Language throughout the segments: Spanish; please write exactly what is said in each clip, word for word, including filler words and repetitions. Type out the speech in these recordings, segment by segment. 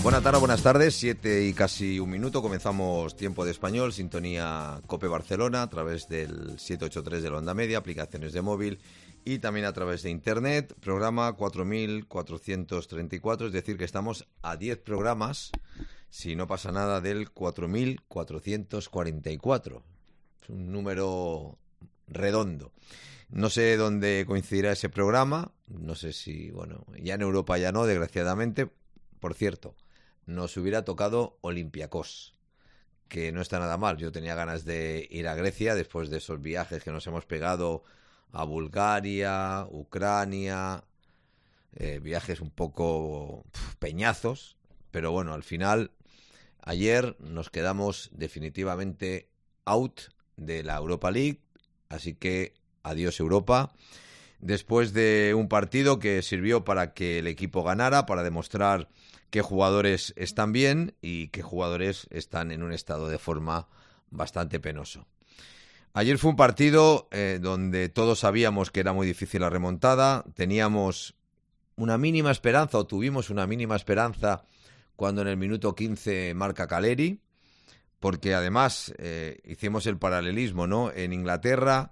Buenas tardes, buenas tardes, siete y casi un minuto, comenzamos Tiempo de Español, sintonía COPE Barcelona a través del siete ocho tres de la onda media, aplicaciones de móvil y también a través de internet, programa cuatro mil cuatrocientos treinta y cuatro, es decir que estamos a diez programas, si no pasa nada, del cuatro mil cuatrocientos cuarenta y cuatro, es un número redondo. No sé dónde coincidirá ese programa, no sé si, bueno, ya en Europa ya no, desgraciadamente. Por cierto, nos hubiera tocado Olympiacos, que no está nada mal. Yo tenía ganas de ir a Grecia después de esos viajes que nos hemos pegado a Bulgaria, Ucrania, eh, viajes un poco pf, peñazos, pero bueno, al final, ayer nos quedamos definitivamente out de la Europa League, así que adiós Europa. Después de un partido que sirvió para que el equipo ganara, para demostrar qué jugadores están bien y qué jugadores están en un estado de forma bastante penoso. Ayer fue un partido eh, donde todos sabíamos que era muy difícil la remontada, teníamos una mínima esperanza o tuvimos una mínima esperanza cuando en el minuto quince marca Caleri, porque además eh, hicimos el paralelismo, ¿no? En Inglaterra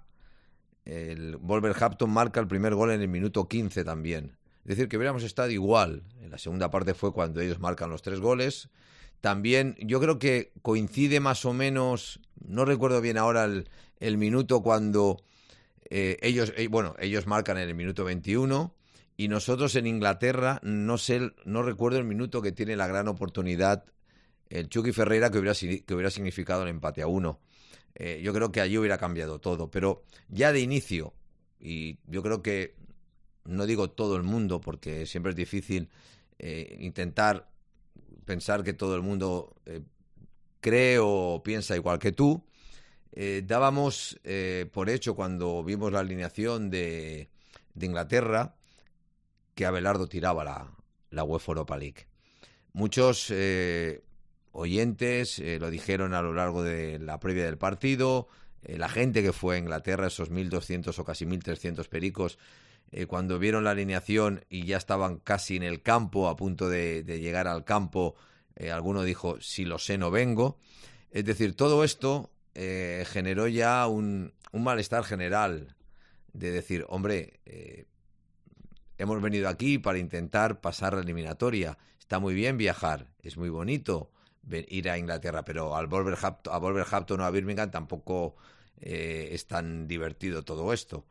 el Wolverhampton marca el primer gol en el minuto quince también. Es decir, que hubiéramos estado igual. En la segunda parte fue cuando ellos marcan los tres goles. También yo creo que coincide más o menos, no recuerdo bien ahora el, el minuto cuando eh, ellos, eh, bueno, ellos marcan en el minuto veintiuno y nosotros en Inglaterra, no sé, no recuerdo el minuto que tiene la gran oportunidad el Chucky Ferreira que hubiera, que hubiera significado el empate a uno. Eh, yo creo que allí hubiera cambiado todo, pero ya de inicio, y yo creo que no digo todo el mundo porque siempre es difícil eh, intentar pensar que todo el mundo eh, cree o piensa igual que tú. Eh, dábamos eh, por hecho cuando vimos la alineación de, de Inglaterra que Abelardo tiraba la, la UEFA Europa League. Muchos eh, oyentes eh, lo dijeron a lo largo de la previa del partido, eh, la gente que fue a Inglaterra, esos mil doscientos o casi mil trescientos pericos, Eh, cuando vieron la alineación y ya estaban casi en el campo, a punto de, de llegar al campo, eh, alguno dijo, si lo sé no vengo. Es decir, todo esto eh, generó ya un, un malestar general de decir, hombre, eh, hemos venido aquí para intentar pasar la eliminatoria. Está muy bien viajar, es muy bonito ir a Inglaterra, pero al Wolverhampton, a Wolverhampton o a Birmingham tampoco eh, es tan divertido todo esto.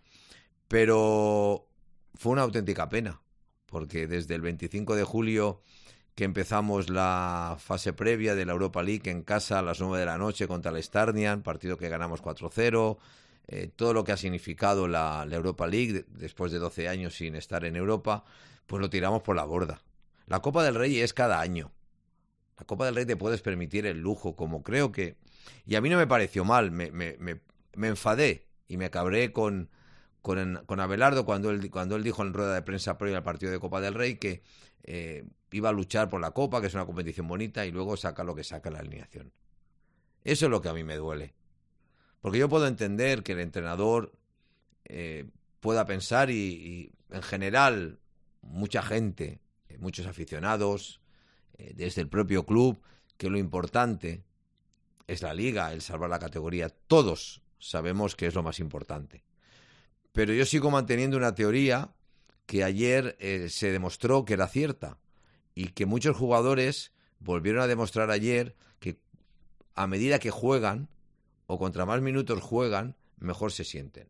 Pero fue una auténtica pena, porque desde el veinticinco de julio que empezamos la fase previa de la Europa League en casa a las nueve de la noche contra el Starnian, partido que ganamos cuatro cero, eh, todo lo que ha significado la, la Europa League después de doce años sin estar en Europa, pues lo tiramos por la borda. La Copa del Rey es cada año. La Copa del Rey te puedes permitir el lujo, como creo que... Y a mí no me pareció mal, me, me, me, me enfadé y me cabré con... Con, con Abelardo cuando él, cuando él dijo en rueda de prensa previa al partido de Copa del Rey que eh, iba a luchar por la Copa, que es una competición bonita, y luego saca lo que saca la alineación. Eso es lo que a mí me duele. Porque yo puedo entender que el entrenador eh, pueda pensar y, y en general mucha gente, eh, muchos aficionados, eh, desde el propio club, que lo importante es la liga, el salvar la categoría. Todos sabemos que es lo más importante. Pero yo sigo manteniendo una teoría que ayer eh, se demostró que era cierta y que muchos jugadores volvieron a demostrar ayer que a medida que juegan o contra más minutos juegan, mejor se sienten.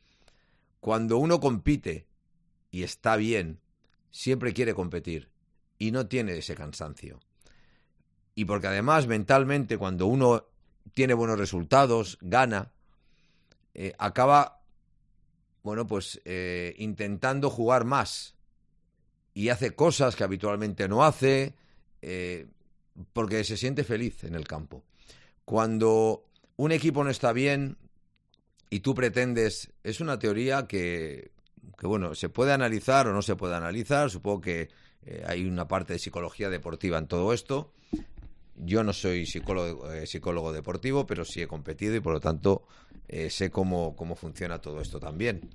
Cuando uno compite y está bien, siempre quiere competir y no tiene ese cansancio. Y porque además mentalmente cuando uno tiene buenos resultados, gana, eh, acaba... bueno, pues eh, intentando jugar más y hace cosas que habitualmente no hace eh, porque se siente feliz en el campo. Cuando un equipo no está bien y tú pretendes, es una teoría que, que bueno, se puede analizar o no se puede analizar, supongo que eh, hay una parte de psicología deportiva en todo esto. Yo no soy psicólogo, eh, psicólogo deportivo, pero sí he competido y por lo tanto eh, sé cómo, cómo funciona todo esto también.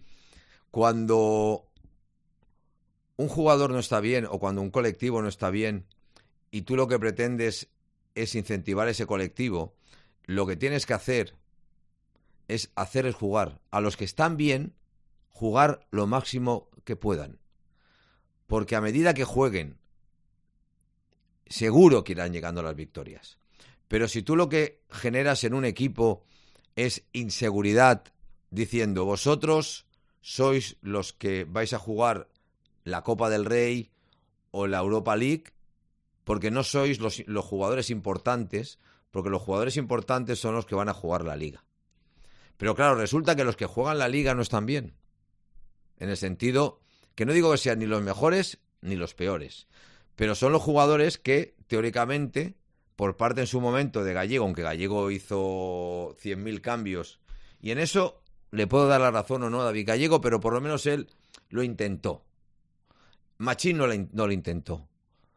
Cuando un jugador no está bien o cuando un colectivo no está bien y tú lo que pretendes es incentivar ese colectivo, lo que tienes que hacer es hacerles jugar. A los que están bien, jugar lo máximo que puedan. Porque a medida que jueguen, seguro que irán llegando las victorias. Pero si tú lo que generas en un equipo es inseguridad, diciendo vosotros sois los que vais a jugar la Copa del Rey o la Europa League, porque no sois los, los jugadores importantes, porque los jugadores importantes son los que van a jugar la Liga. Pero claro, resulta que los que juegan la Liga no están bien. En el sentido que no digo que sean ni los mejores ni los peores, pero son los jugadores que, teóricamente, por parte en su momento de Gallego, aunque Gallego hizo cien mil cambios, y en eso le puedo dar la razón o no a David Gallego, pero por lo menos él lo intentó. Machín no, le, no lo intentó.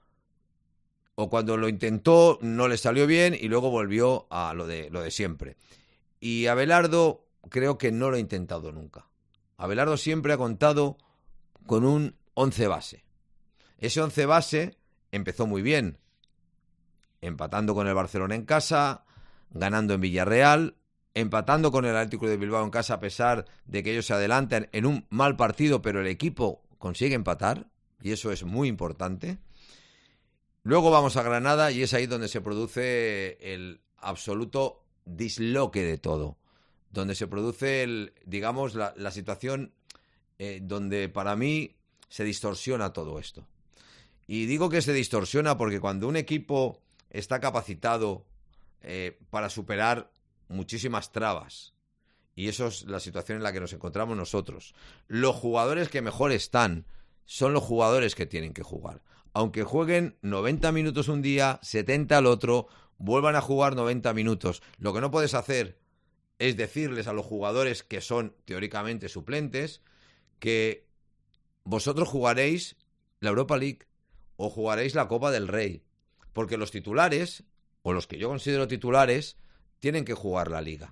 O cuando lo intentó no le salió bien y luego volvió a lo de, lo de siempre. Y Abelardo creo que no lo ha intentado nunca. Abelardo siempre ha contado con un once base. Ese once base empezó muy bien, empatando con el Barcelona en casa, ganando en Villarreal, empatando con el Atlético de Bilbao en casa a pesar de que ellos se adelantan en un mal partido, pero el equipo consigue empatar, y eso es muy importante. Luego vamos a Granada y es ahí donde se produce el absoluto disloque de todo, donde se produce, el, digamos, la, la situación eh, donde para mí se distorsiona todo esto. Y digo que se distorsiona porque cuando un equipo está capacitado eh, para superar muchísimas trabas, y eso es la situación en la que nos encontramos nosotros, los jugadores que mejor están son los jugadores que tienen que jugar. Aunque jueguen noventa minutos un día, setenta al otro, vuelvan a jugar noventa minutos. Lo que no puedes hacer es decirles a los jugadores que son teóricamente suplentes que vosotros jugaréis la Europa League o jugaréis la Copa del Rey. Porque los titulares, o los que yo considero titulares, tienen que jugar la Liga.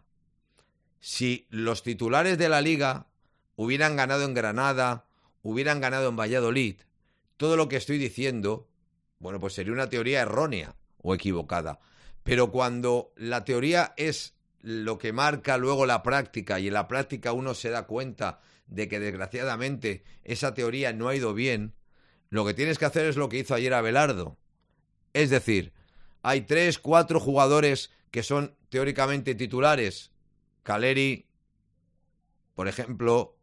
Si los titulares de la Liga hubieran ganado en Granada, hubieran ganado en Valladolid, todo lo que estoy diciendo, bueno, pues sería una teoría errónea o equivocada. Pero cuando la teoría es lo que marca luego la práctica y en la práctica uno se da cuenta de que desgraciadamente esa teoría no ha ido bien, lo que tienes que hacer es lo que hizo ayer Abelardo. Es decir, hay tres, cuatro jugadores que son teóricamente titulares. Caleri, por ejemplo,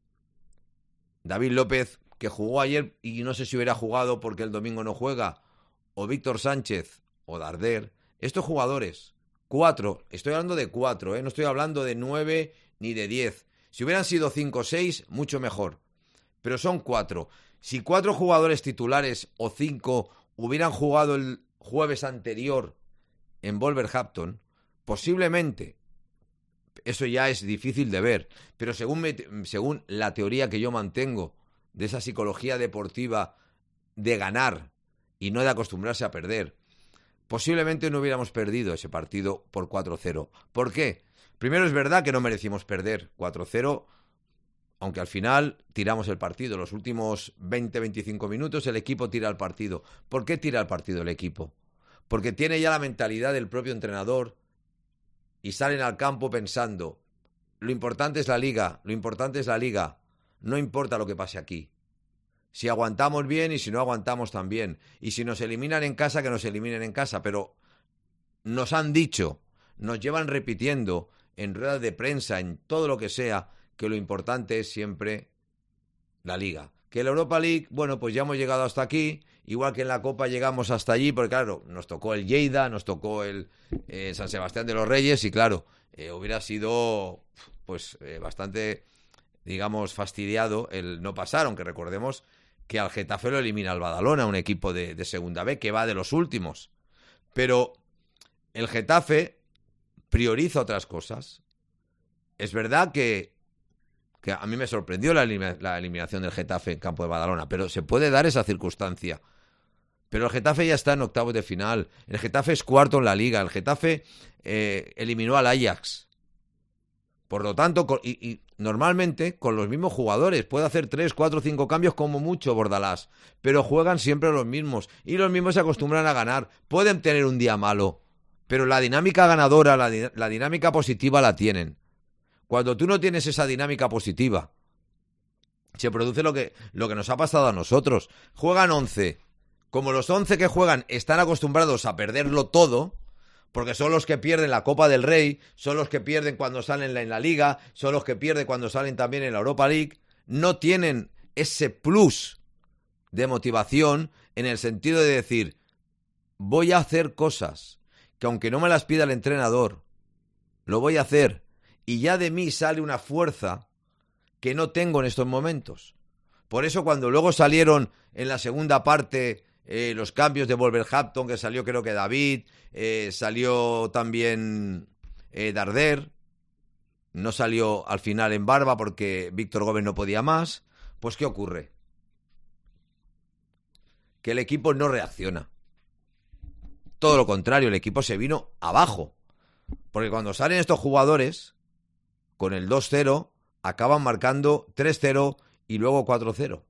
David López, que jugó ayer y no sé si hubiera jugado porque el domingo no juega, o Víctor Sánchez, o Darder. Estos jugadores, cuatro, estoy hablando de cuatro, ¿eh? No estoy hablando de nueve ni de diez. Si hubieran sido cinco o seis, mucho mejor. Pero son cuatro. Si cuatro jugadores titulares o cinco hubieran jugado el jueves anterior en Wolverhampton, posiblemente, eso ya es difícil de ver, pero según, me, según la teoría que yo mantengo de esa psicología deportiva de ganar y no de acostumbrarse a perder, posiblemente no hubiéramos perdido ese partido por cuatro cero. ¿Por qué? Primero, es verdad que no merecimos perder cuatro cero, aunque al final tiramos el partido. Los últimos veinte a veinticinco minutos el equipo tira el partido. ¿Por qué tira el partido el equipo? Porque tiene ya la mentalidad del propio entrenador y salen al campo pensando, lo importante es la Liga, lo importante es la Liga, no importa lo que pase aquí. Si aguantamos bien y si no aguantamos también. Y si nos eliminan en casa, que nos eliminen en casa. Pero nos han dicho, nos llevan repitiendo en ruedas de prensa, en todo lo que sea, que lo importante es siempre la Liga. Que la Europa League, bueno, pues ya hemos llegado hasta aquí, igual que en la Copa llegamos hasta allí, porque claro, nos tocó el Lleida, nos tocó el eh, San Sebastián de los Reyes, y claro, eh, hubiera sido pues eh, bastante, digamos, fastidiado el no pasar, aunque recordemos que al Getafe lo elimina el Badalona, un equipo de, de Segunda B que va de los últimos. Pero el Getafe prioriza otras cosas. Es verdad que, que a mí me sorprendió la, elim- la eliminación del Getafe en campo de Badalona, pero se puede dar esa circunstancia. Pero el Getafe ya está en octavos de final. El Getafe es cuarto en la Liga. El Getafe eh, eliminó al Ajax. Por lo tanto, con, y, y normalmente con los mismos jugadores, puede hacer tres, cuatro, cinco cambios como mucho Bordalás, pero juegan siempre los mismos y los mismos se acostumbran a ganar. Pueden tener un día malo, pero la dinámica ganadora, la, la dinámica positiva la tienen. Cuando tú no tienes esa dinámica positiva, se produce lo que, lo que nos ha pasado a nosotros. Juegan once. Como los once que juegan están acostumbrados a perderlo todo, porque son los que pierden la Copa del Rey, son los que pierden cuando salen en la Liga, son los que pierden cuando salen también en la Europa League, no tienen ese plus de motivación en el sentido de decir, voy a hacer cosas que aunque no me las pida el entrenador, lo voy a hacer, y ya de mí sale una fuerza que no tengo en estos momentos. Por eso cuando luego salieron en la segunda parte eh, los cambios de Wolverhampton, que salió creo que David, eh, salió también eh, Darder, no salió al final en Barba porque Víctor Gómez no podía más, pues ¿qué ocurre? Que el equipo no reacciona. Todo lo contrario, el equipo se vino abajo. Porque cuando salen estos jugadores, con el dos cero, acaban marcando tres cero y luego cuatro cero.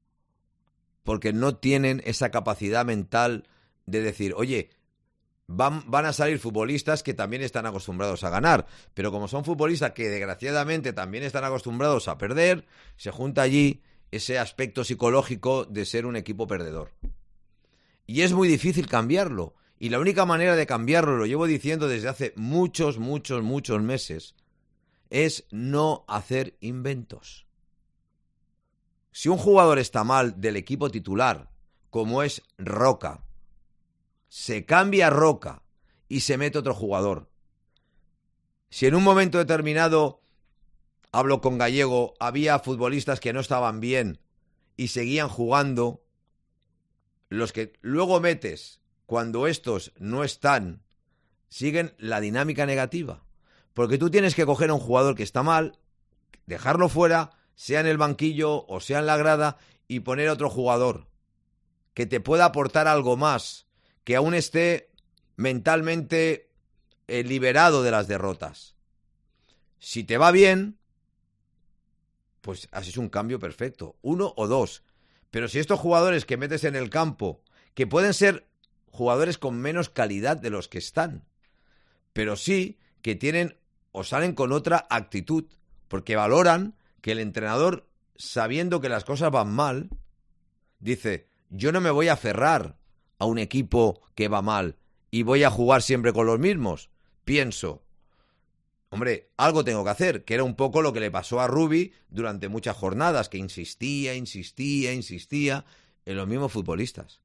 Porque no tienen esa capacidad mental de decir, oye, van, van a salir futbolistas que también están acostumbrados a ganar, pero como son futbolistas que desgraciadamente también están acostumbrados a perder, se junta allí ese aspecto psicológico de ser un equipo perdedor. Y es muy difícil cambiarlo. Y la única manera de cambiarlo, lo llevo diciendo desde hace muchos, muchos, muchos meses, es no hacer inventos. Si un jugador está mal del equipo titular, como es Roca, se cambia Roca y se mete otro jugador. Si en un momento determinado, hablo con Gallego, había futbolistas que no estaban bien y seguían jugando, los que luego metes cuando estos no están, siguen la dinámica negativa. Porque tú tienes que coger a un jugador que está mal, dejarlo fuera, sea en el banquillo o sea en la grada, y poner a otro jugador que te pueda aportar algo más, que aún esté mentalmente eh, liberado de las derrotas. Si te va bien, pues haces un cambio perfecto, uno o dos. Pero si estos jugadores que metes en el campo, que pueden ser jugadores con menos calidad de los que están, pero sí que tienen o salen con otra actitud, porque valoran que el entrenador, sabiendo que las cosas van mal, dice, yo no me voy a aferrar a un equipo que va mal y voy a jugar siempre con los mismos. Pienso, hombre, algo tengo que hacer, que era un poco lo que le pasó a Rubi durante muchas jornadas, que insistía, insistía, insistía en los mismos futbolistas.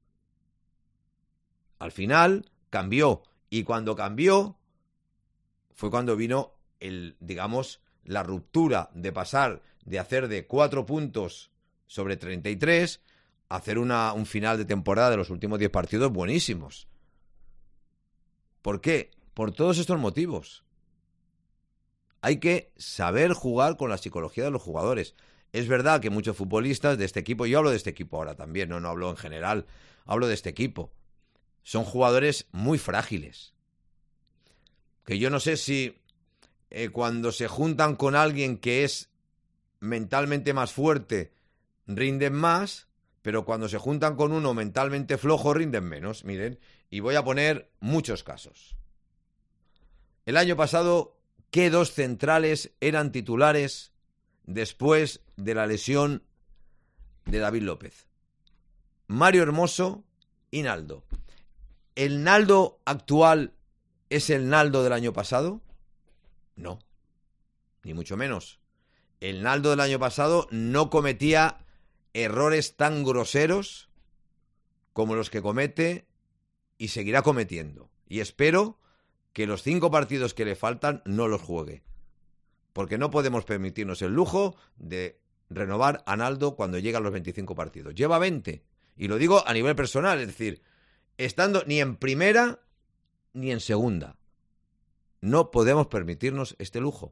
Al final cambió, y cuando cambió fue cuando vino el, digamos, la ruptura de pasar de hacer de cuatro puntos sobre treinta y tres a hacer una, un final de temporada de los últimos diez partidos buenísimos. ¿Por qué? Por todos estos motivos. Hay que saber jugar con la psicología de los jugadores. Es verdad que muchos futbolistas de este equipo, yo hablo de este equipo ahora también, no, no hablo en general, hablo de este equipo, son jugadores muy frágiles. Que yo no sé si eh, cuando se juntan con alguien que es mentalmente más fuerte, rinden más, pero cuando se juntan con uno mentalmente flojo, rinden menos. Miren, y voy a poner muchos casos. El año pasado, ¿qué dos centrales eran titulares después de la lesión de David López? Mario Hermoso y Naldo. ¿El Naldo actual es el Naldo del año pasado? No, ni mucho menos. El Naldo del año pasado no cometía errores tan groseros como los que comete y seguirá cometiendo. Y espero que los cinco partidos que le faltan no los juegue. Porque no podemos permitirnos el lujo de renovar a Naldo cuando llegan los veinticinco partidos. Lleva veinte. Y lo digo a nivel personal, es decir, estando ni en primera ni en segunda. No podemos permitirnos este lujo.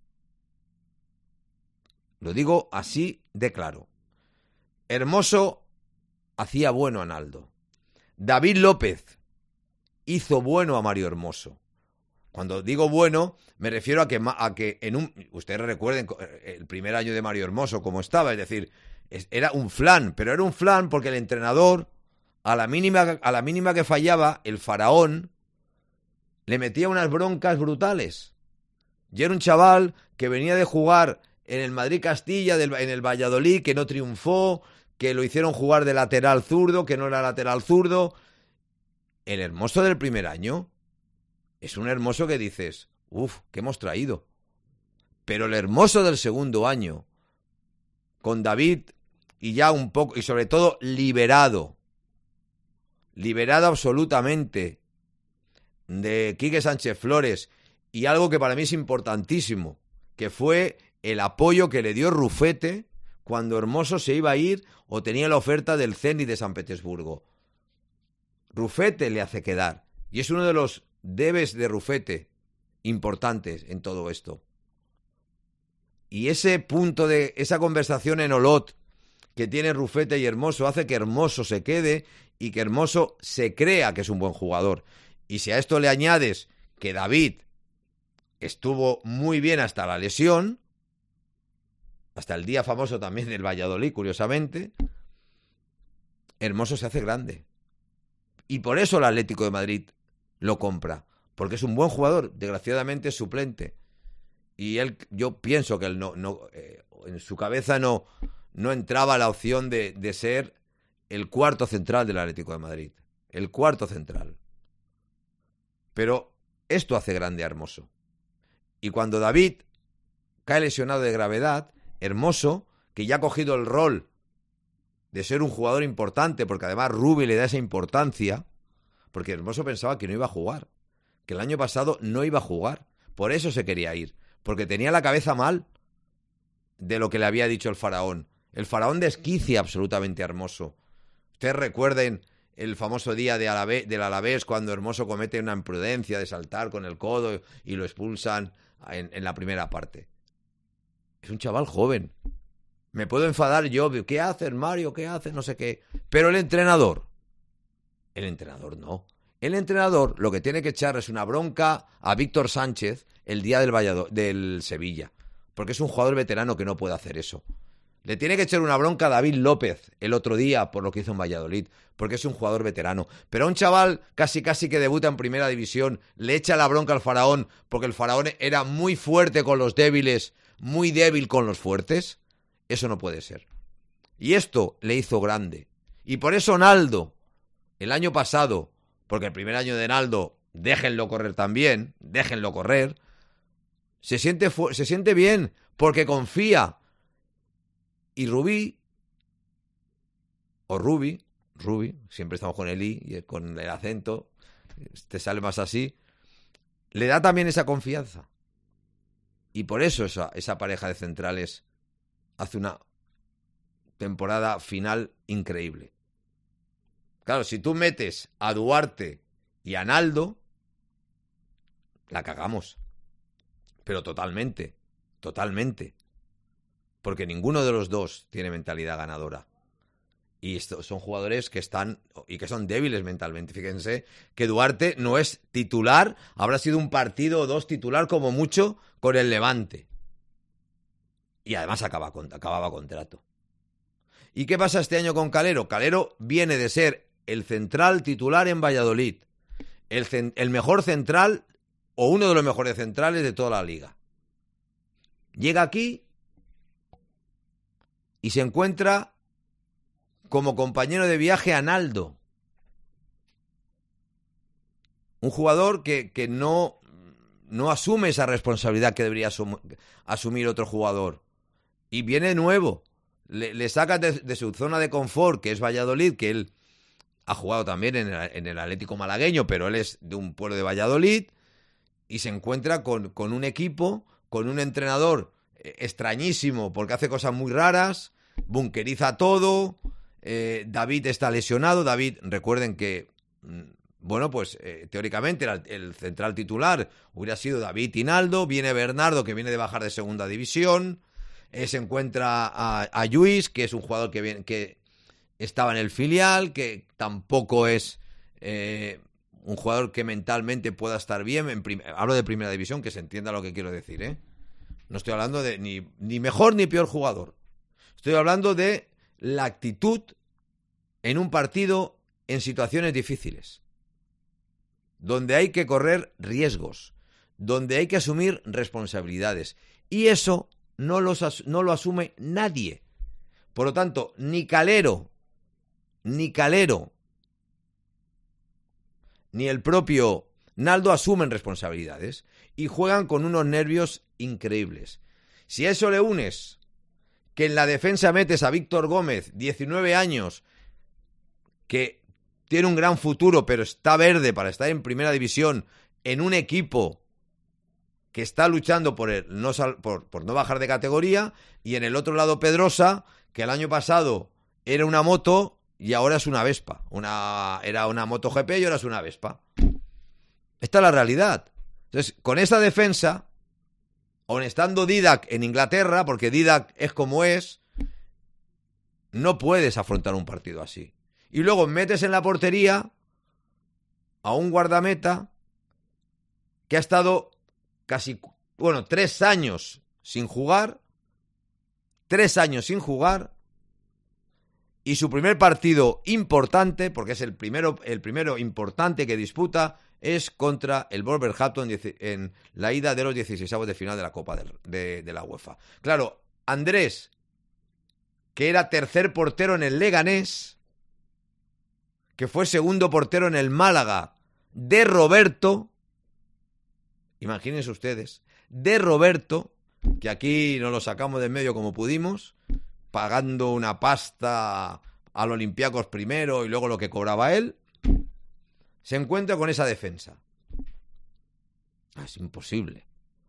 Lo digo así de claro. Hermoso hacía bueno a Naldo. David López hizo bueno a Mario Hermoso. Cuando digo bueno, me refiero a que, a que en un... Ustedes recuerden el primer año de Mario Hermoso cómo estaba, es decir, era un flan, pero era un flan porque el entrenador, a la mínima, a la mínima que fallaba, el faraón le metía unas broncas brutales. Y era un chaval que venía de jugar en el Madrid Castilla, del, en el Valladolid, que no triunfó, que lo hicieron jugar de lateral zurdo, que no era lateral zurdo. El Hermoso del primer año es un Hermoso que dices, uff, ¿qué hemos traído? Pero el Hermoso del segundo año, con David y ya un poco, y sobre todo liberado, liberado absolutamente de Quique Sánchez Flores, y algo que para mí es importantísimo, que fue el apoyo que le dio Rufete cuando Hermoso se iba a ir o tenía la oferta del Zenit de San Petersburgo. Rufete le hace quedar, y es uno de los debes de Rufete importantes en todo esto. Y ese punto de esa conversación en Olot que tiene Rufete y Hermoso hace que Hermoso se quede y que Hermoso se crea que es un buen jugador. Y si a esto le añades que David estuvo muy bien hasta la lesión, hasta el día famoso también del Valladolid, curiosamente, Hermoso se hace grande. Y por eso el Atlético de Madrid lo compra, porque es un buen jugador, desgraciadamente es suplente. Y él, yo pienso que él no, no eh, en su cabeza no, no entraba la opción de, de ser el cuarto central del Atlético de Madrid. El cuarto central. Pero esto hace grande a Hermoso. Y cuando David cae lesionado de gravedad, Hermoso, que ya ha cogido el rol de ser un jugador importante, porque además Rubi le da esa importancia, porque Hermoso pensaba que no iba a jugar, que el año pasado no iba a jugar, por eso se quería ir, porque tenía la cabeza mal de lo que le había dicho el faraón. El faraón desquicia absolutamente a Hermoso. Ustedes recuerden el famoso día de Alavés, del Alavés, cuando Hermoso comete una imprudencia de saltar con el codo y lo expulsan en, en la primera parte. Es un chaval joven. Me puedo enfadar yo, ¿qué haces, Mario? ¿Qué haces? No sé qué. Pero el entrenador, el entrenador no. El entrenador lo que tiene que echar es una bronca a Víctor Sánchez el día del, Valladolid, del Sevilla, porque es un jugador veterano que no puede hacer eso. Le tiene que echar una bronca a David López el otro día por lo que hizo en Valladolid, porque es un jugador veterano. Pero a un chaval casi casi que debuta en primera división le echa la bronca al faraón porque el faraón era muy fuerte con los débiles, muy débil con los fuertes. Eso no puede ser. Y esto le hizo grande. Y por eso Naldo, el año pasado, porque el primer año de Naldo, déjenlo correr también, déjenlo correr, se siente, fu- se siente bien porque confía. Y Rubí, o Rubi, Rubi, siempre estamos con el I y con el acento, te sale más así, le da también esa confianza. Y por eso esa, esa pareja de centrales hace una temporada final increíble. Claro, si tú metes a Duarte y a Naldo, la cagamos. Pero totalmente, totalmente. Porque ninguno de los dos tiene mentalidad ganadora. Y estos son jugadores que están y que son débiles mentalmente. Fíjense que Duarte no es titular, habrá sido un partido o dos titular como mucho con el Levante. Y además acaba, acababa contrato. ¿Y qué pasa este año con Calero? Calero viene de ser el central titular en Valladolid. El, el mejor central o uno de los mejores centrales de toda la liga. Llega aquí y se encuentra como compañero de viaje a Naldo. Un jugador que, que no, no asume esa responsabilidad que debería asum, asumir otro jugador. Y viene nuevo. Le, le saca de, de su zona de confort, que es Valladolid, que él ha jugado también en el, en el Atlético malagueño, pero él es de un pueblo de Valladolid, y se encuentra con, con un equipo, con un entrenador extrañísimo, porque hace cosas muy raras, bunkeriza todo, eh, David está lesionado, David, recuerden que, bueno, pues eh, teóricamente el, el central titular hubiera sido David y Naldo, viene Bernardo, que viene de bajar de segunda división, eh, se encuentra a, a Lluís, que es un jugador que, viene, que estaba en el filial, que tampoco es eh, un jugador que mentalmente pueda estar bien. En prim- Hablo de primera división, que se entienda lo que quiero decir, ¿eh? No estoy hablando de ni, ni mejor ni peor jugador. Estoy hablando de la actitud en un partido en situaciones difíciles, donde hay que correr riesgos, donde hay que asumir responsabilidades. Y eso no, los as- no lo asume nadie. Por lo tanto, ni Calero, ni Calero, ni el propio Naldo asumen responsabilidades y juegan con unos nervios increíbles. Si a eso le unes que en la defensa metes a Víctor Gómez, diecinueve años, que tiene un gran futuro, pero está verde para estar en primera división, en un equipo que está luchando por, el, no, por, por no bajar de categoría, y en el otro lado Pedrosa, que el año pasado era una moto y ahora es una Vespa. Una, era una MotoGP y ahora es una Vespa. Esta es la realidad. Entonces, con esta defensa, aun estando Didac en Inglaterra, porque Didac es como es, no puedes afrontar un partido así. Y luego metes en la portería a un guardameta que ha estado casi, bueno, tres años sin jugar, tres años sin jugar, y su primer partido importante, porque es el primero, el primero importante que disputa, es contra el Wolverhampton en la ida de los dieciseisavos de final de la Copa de, de, de la UEFA. Claro, Andrés, que era tercer portero en el Leganés, que fue segundo portero en el Málaga, de Roberto, imagínense ustedes, de Roberto, que aquí nos lo sacamos de en medio como pudimos, pagando una pasta al Olympiacos primero y luego lo que cobraba él, se encuentra con esa defensa. Es imposible.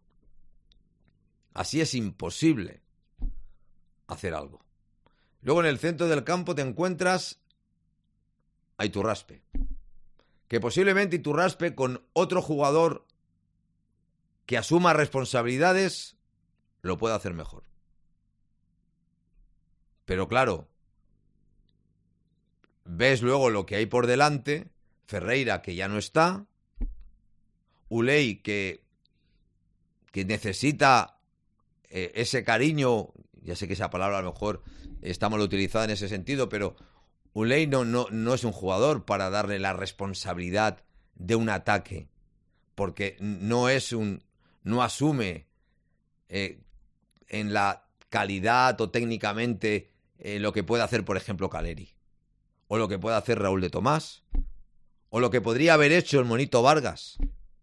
Así es imposible hacer algo. Luego en el centro del campo te encuentras a Iturraspe, que posiblemente Iturraspe con otro jugador que asuma responsabilidades lo pueda hacer mejor. Pero claro, ves luego lo que hay por delante, Ferreira que ya no está, Uley que, que necesita eh, ese cariño, ya sé que esa palabra a lo mejor está mal utilizada en ese sentido, pero Uley no, no, no es un jugador para darle la responsabilidad de un ataque, porque no es un, no asume eh, en la calidad o técnicamente eh, lo que puede hacer, por ejemplo, Caleri, o lo que puede hacer Raúl de Tomás, o lo que podría haber hecho el Monito Vargas.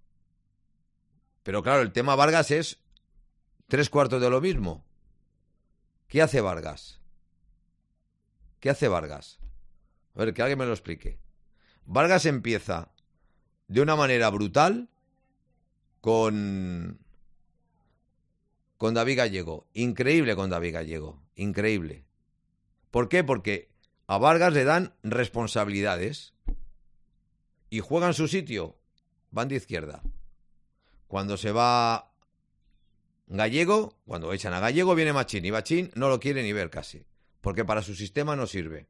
Pero claro, el tema Vargas es tres cuartos de lo mismo. ¿Qué hace Vargas? ¿Qué hace Vargas? A ver, que alguien me lo explique. Vargas empieza de una manera brutal con... con David Gallego. Increíble con David Gallego. Increíble. ¿Por qué? Porque a Vargas le dan responsabilidades y juega en su sitio banda izquierda. Cuando se va Gallego, cuando echan a Gallego, viene Machín. Y Machín no lo quiere ni ver casi, porque para su sistema no sirve.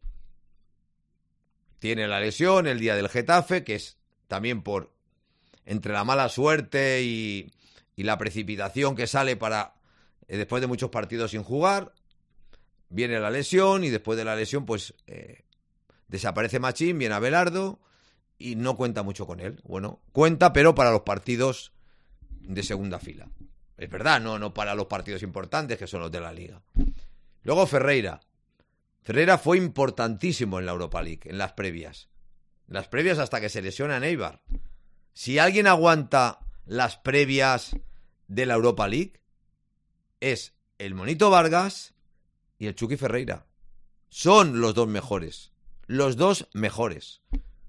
Tiene la lesión el día del Getafe, que es también por entre la mala suerte y, y la precipitación que sale para eh, después de muchos partidos sin jugar. Viene la lesión y después de la lesión pues eh, desaparece Machín, viene Abelardo y no cuenta mucho con él. Bueno, cuenta pero para los partidos de segunda fila. Es verdad, no, no para los partidos importantes que son los de la Liga. Luego Ferreira. Ferreira fue importantísimo en la Europa League, en las previas. En las previas hasta que se lesiona a Eibar. Si alguien aguanta las previas de la Europa League, es el Monito Vargas y el Chucky Ferreira. Son los dos mejores. Los dos mejores.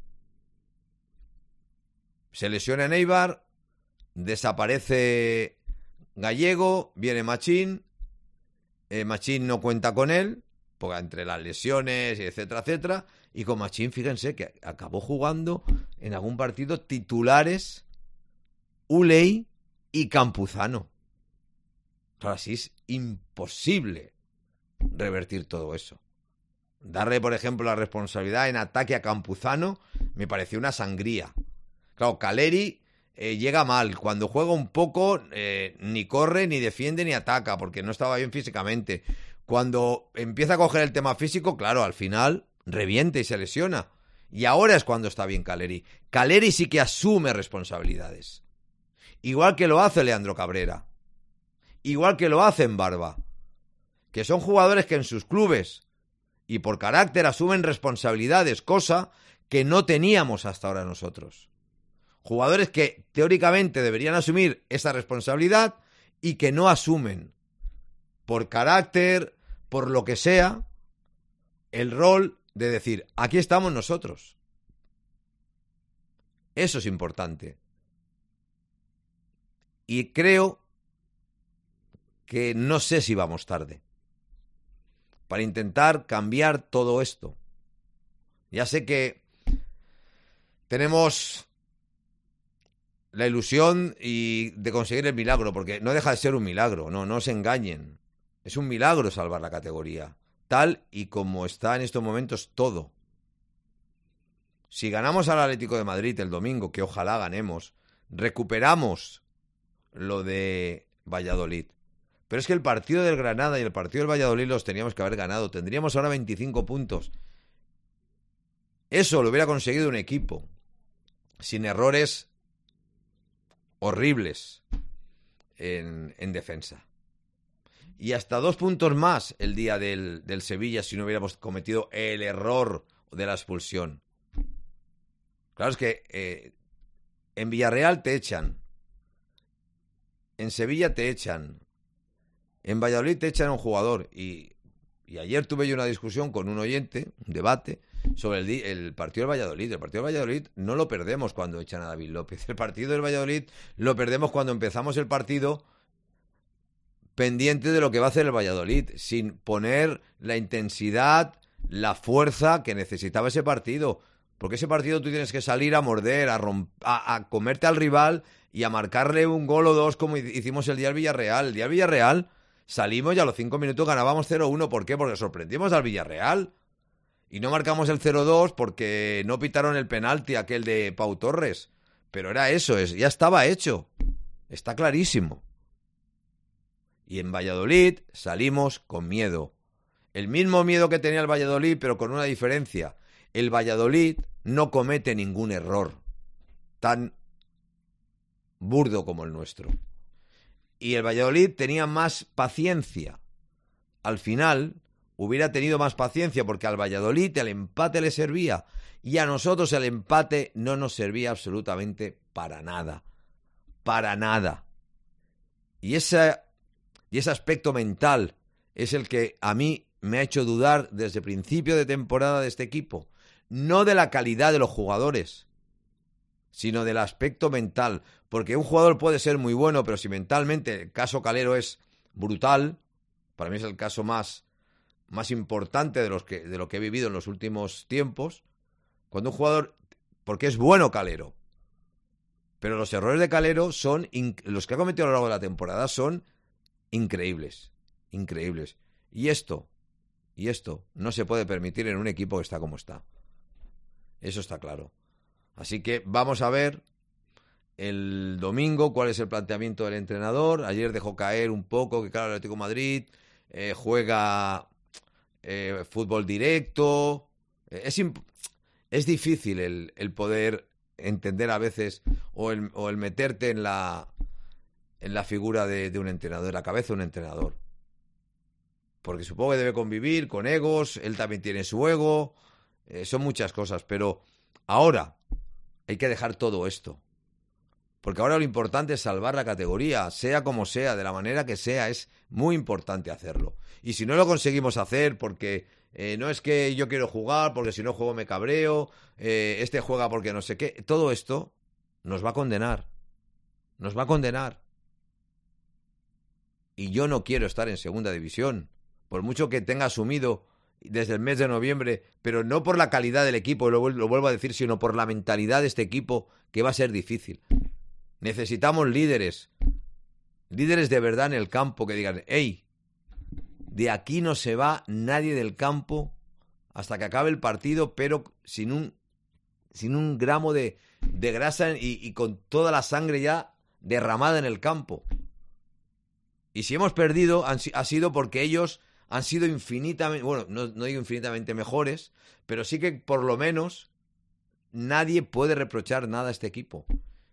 Se lesiona en Eibar, desaparece Gallego, viene Machín, eh, Machín no cuenta con él, porque entre las lesiones, etcétera, etcétera, y con Machín, fíjense que acabó jugando en algún partido titulares Uley y Campuzano. Claro, así es imposible revertir todo eso. Darle, por ejemplo, la responsabilidad en ataque a Campuzano me pareció una sangría. Claro, Caleri eh, llega mal. Cuando juega un poco, eh, ni corre, ni defiende, ni ataca, porque no estaba bien físicamente. Cuando empieza a coger el tema físico, claro, al final revienta y se lesiona. Y ahora es cuando está bien Caleri. Caleri sí que asume responsabilidades. Igual que lo hace Leandro Cabrera. Igual que lo hace Barba. Que son jugadores que en sus clubes y por carácter asumen responsabilidades, cosa que no teníamos hasta ahora nosotros. Jugadores que teóricamente deberían asumir esa responsabilidad y que no asumen. Por carácter, por lo que sea, el rol de decir, aquí estamos nosotros. Eso es importante. Y creo que no sé si vamos tarde para intentar cambiar todo esto. Ya sé que tenemos la ilusión y de conseguir el milagro, porque no deja de ser un milagro, no, no se engañen. Es un milagro salvar la categoría, tal y como está en estos momentos todo. Si ganamos al Atlético de Madrid el domingo, que ojalá ganemos, recuperamos lo de Valladolid. Pero es que el partido del Granada y el partido del Valladolid los teníamos que haber ganado. Tendríamos ahora veinticinco puntos. Eso lo hubiera conseguido un equipo sin errores horribles en, en defensa. Y hasta dos puntos más el día del, del Sevilla si no hubiéramos cometido el error de la expulsión. Claro, es que eh, en Villarreal te echan, en Sevilla te echan, en Valladolid te echan a un jugador. Y, y ayer tuve yo una discusión con un oyente, un debate, sobre el, el partido del Valladolid. El partido del Valladolid no lo perdemos cuando echan a David López. El partido del Valladolid lo perdemos cuando empezamos el partido pendiente de lo que va a hacer el Valladolid, sin poner la intensidad, la fuerza que necesitaba ese partido. Porque ese partido tú tienes que salir a morder, a, romp- a, a comerte al rival y a marcarle un gol o dos como hicimos el día del Villarreal. El día del Villarreal salimos y a los cinco minutos ganábamos cero uno. ¿Por qué? Porque sorprendimos al Villarreal. Y no marcamos el cero dos porque no pitaron el penalti aquel de Pau Torres. Pero era eso, es, ya estaba hecho. Está clarísimo. Y en Valladolid salimos con miedo. El mismo miedo que tenía el Valladolid, pero con una diferencia. El Valladolid no comete ningún error tan burdo como el nuestro. Y el Valladolid tenía más paciencia. Al final hubiera tenido más paciencia porque al Valladolid el empate le servía y a nosotros el empate no nos servía absolutamente para nada. Para nada. Y ese, y ese aspecto mental es el que a mí me ha hecho dudar desde el principio de temporada de este equipo. No de la calidad de los jugadores, sino del aspecto mental. Porque un jugador puede ser muy bueno, pero si mentalmente el caso Calero es brutal, para mí es el caso más, más importante de, los que, de lo que he vivido en los últimos tiempos, cuando un jugador, porque es bueno Calero, pero los errores de Calero son, los que ha cometido a lo largo de la temporada son increíbles, increíbles. Y esto, y esto no se puede permitir en un equipo que está como está. Eso está claro. Así que vamos a ver el domingo cuál es el planteamiento del entrenador. Ayer dejó caer un poco que, claro, el Atlético de Madrid eh, juega eh, fútbol directo. Eh, es, imp- es difícil el, el poder entender a veces o el, o el meterte en la, en la figura de, de un entrenador, en la cabeza de un entrenador. Porque supongo que debe convivir con egos, él también tiene su ego. Eh, son muchas cosas, pero ahora hay que dejar todo esto. Porque ahora lo importante es salvar la categoría, sea como sea, de la manera que sea, es muy importante hacerlo. Y si no lo conseguimos hacer porque eh, no es que yo quiero jugar, porque si no juego me cabreo, eh, este juega porque no sé qué, todo esto nos va a condenar. Nos va a condenar. Y yo no quiero estar en segunda división, por mucho que tenga asumido desde el mes de noviembre, pero no por la calidad del equipo, lo, lo vuelvo a decir, sino por la mentalidad de este equipo, que va a ser difícil. Necesitamos líderes, líderes de verdad en el campo, que digan, hey, de aquí no se va nadie del campo hasta que acabe el partido, pero sin un, sin un gramo de, de grasa y, y con toda la sangre ya derramada en el campo. Y si hemos perdido, han, ha sido porque ellos han sido infinitamente, bueno, no, no digo infinitamente mejores, pero sí que por lo menos nadie puede reprochar nada a este equipo.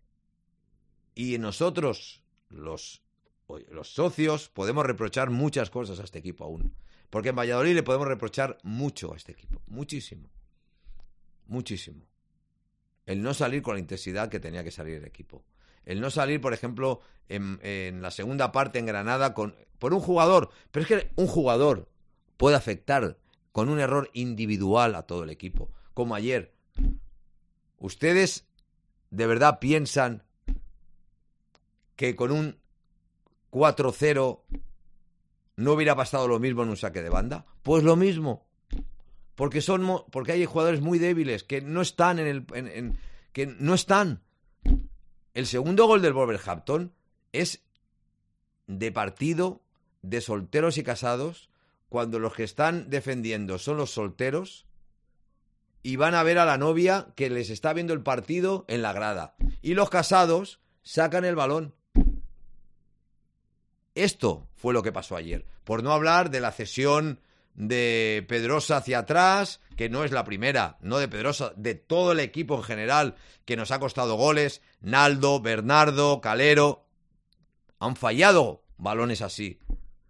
Y nosotros, los, los socios, podemos reprochar muchas cosas a este equipo aún. Porque en Valladolid le podemos reprochar mucho a este equipo. Muchísimo. Muchísimo. El no salir con la intensidad que tenía que salir el equipo. El no salir, por ejemplo, en, en la segunda parte en Granada con, por un jugador. Pero es que un jugador puede afectar con un error individual a todo el equipo. Como ayer. ¿Ustedes de verdad piensan que con un cuatro cero no hubiera pasado lo mismo en un saque de banda? Pues lo mismo. Porque son porque hay jugadores muy débiles que no están en el en, en, que no están. El segundo gol del Wolverhampton es de partido de solteros y casados, cuando los que están defendiendo son los solteros y van a ver a la novia que les está viendo el partido en la grada. Y los casados sacan el balón. Esto fue lo que pasó ayer. Por no hablar de la cesión de Pedrosa hacia atrás, que no es la primera, no de Pedrosa, de todo el equipo en general, que nos ha costado goles. Naldo, Bernardo, Calero han fallado balones así.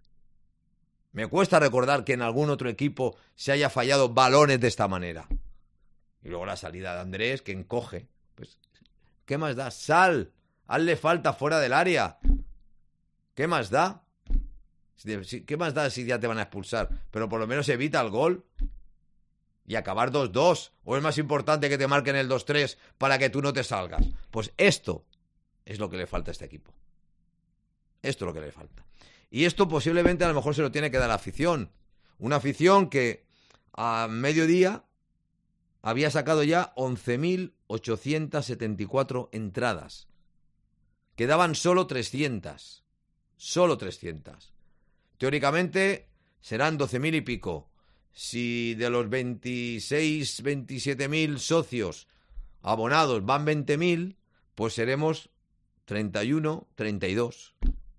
Me cuesta recordar que en algún otro equipo se haya fallado balones de esta manera. Y luego la salida de Andrés, que encoge. Pues, ¿qué más da? Sal, hazle falta fuera del área. ¿Qué más da? ¿Qué más da si ya te van a expulsar? Pero por lo menos evita el gol y acabar dos dos. ¿O es más importante que te marquen el dos tres para que tú no te salgas? Pues esto es lo que le falta a este equipo. Esto es lo que le falta. Y esto posiblemente a lo mejor se lo tiene que dar la afición. Una afición que a mediodía había sacado ya once mil ochocientas setenta y cuatro entradas. Quedaban solo trescientas. Solo trescientas. Teóricamente serán doce mil y pico. Si de los veintiséis, veintisiete mil socios abonados van veinte mil, pues seremos treinta y uno, treinta y dos.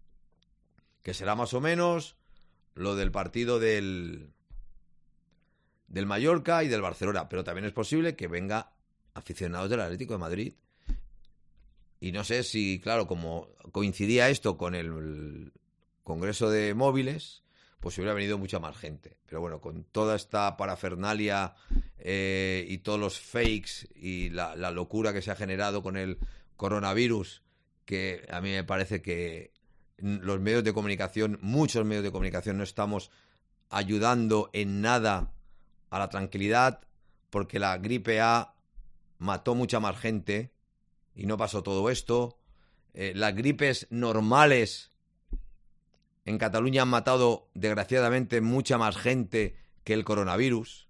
Que será más o menos lo del partido del, del Mallorca y del Barcelona. Pero también es posible que venga aficionados del Atlético de Madrid. Y no sé si, claro, como coincidía esto con el Congreso de Móviles, pues hubiera venido mucha más gente. Pero bueno, con toda esta parafernalia eh, y todos los fakes y la, la locura que se ha generado con el coronavirus, que a mí me parece que los medios de comunicación, muchos medios de comunicación, no estamos ayudando en nada a la tranquilidad, porque la gripe A mató mucha más gente y no pasó todo esto. Eh, las gripes normales en Cataluña han matado, desgraciadamente, mucha más gente que el coronavirus.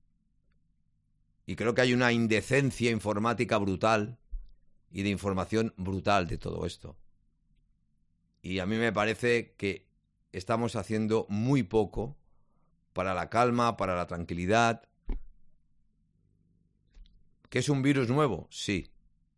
Y creo que hay una indecencia informática brutal y de información brutal de todo esto. Y a mí me parece que estamos haciendo muy poco para la calma, para la tranquilidad. ¿Que es un virus nuevo? Sí.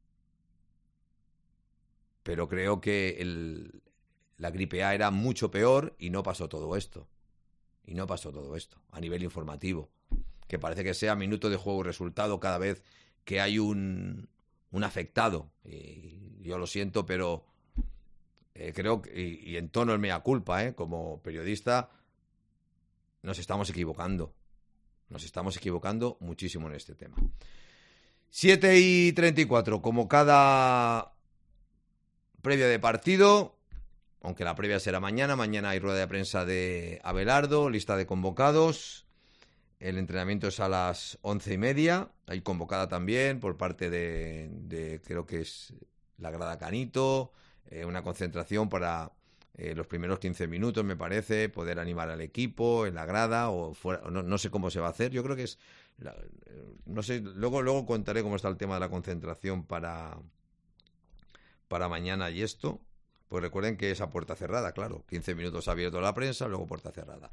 Pero creo que el, la gripe A era mucho peor y no pasó todo esto. Y no pasó todo esto a nivel informativo. Que parece que sea minuto de juego y resultado cada vez que hay un, un afectado. Y yo lo siento, pero eh, creo que, y, y en tono el mea culpa, eh, como periodista, nos estamos equivocando. Nos estamos equivocando muchísimo en este tema. siete y treinta y cuatro, como cada previa de partido, aunque la previa será mañana. Mañana hay rueda de prensa de Abelardo, lista de convocados. El entrenamiento es a las once y media. Hay convocada también por parte de, de creo que es la Grada Canito, eh, una concentración para eh, los primeros quince minutos, me parece, poder animar al equipo en la grada o fuera. No, no sé cómo se va a hacer. Yo creo que es, la, no sé. Luego, luego contaré cómo está el tema de la concentración para para mañana y esto. Pues recuerden que es a puerta cerrada, claro. quince minutos abierto a la prensa, luego puerta cerrada.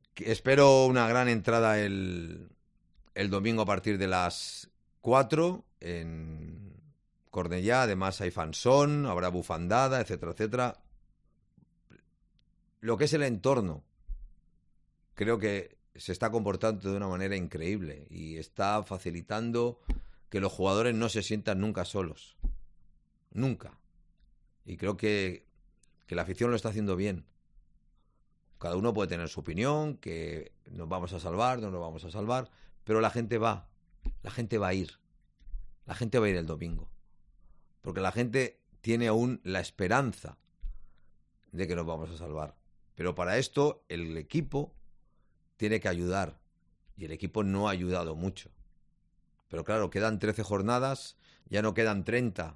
Espero una gran entrada el, el domingo a partir de las cuatro en Cornellá, además hay fansón, habrá bufandada, etcétera, etcétera. Lo que es el entorno, creo que se está comportando de una manera increíble y está facilitando que los jugadores no se sientan nunca solos. Nunca. Y creo que, que la afición lo está haciendo bien. Cada uno puede tener su opinión, que nos vamos a salvar, no nos vamos a salvar, pero la gente va. La gente va a ir. La gente va a ir el domingo. Porque la gente tiene aún la esperanza de que nos vamos a salvar. Pero para esto el equipo tiene que ayudar. Y el equipo no ha ayudado mucho. Pero claro, quedan trece jornadas, ya no quedan treinta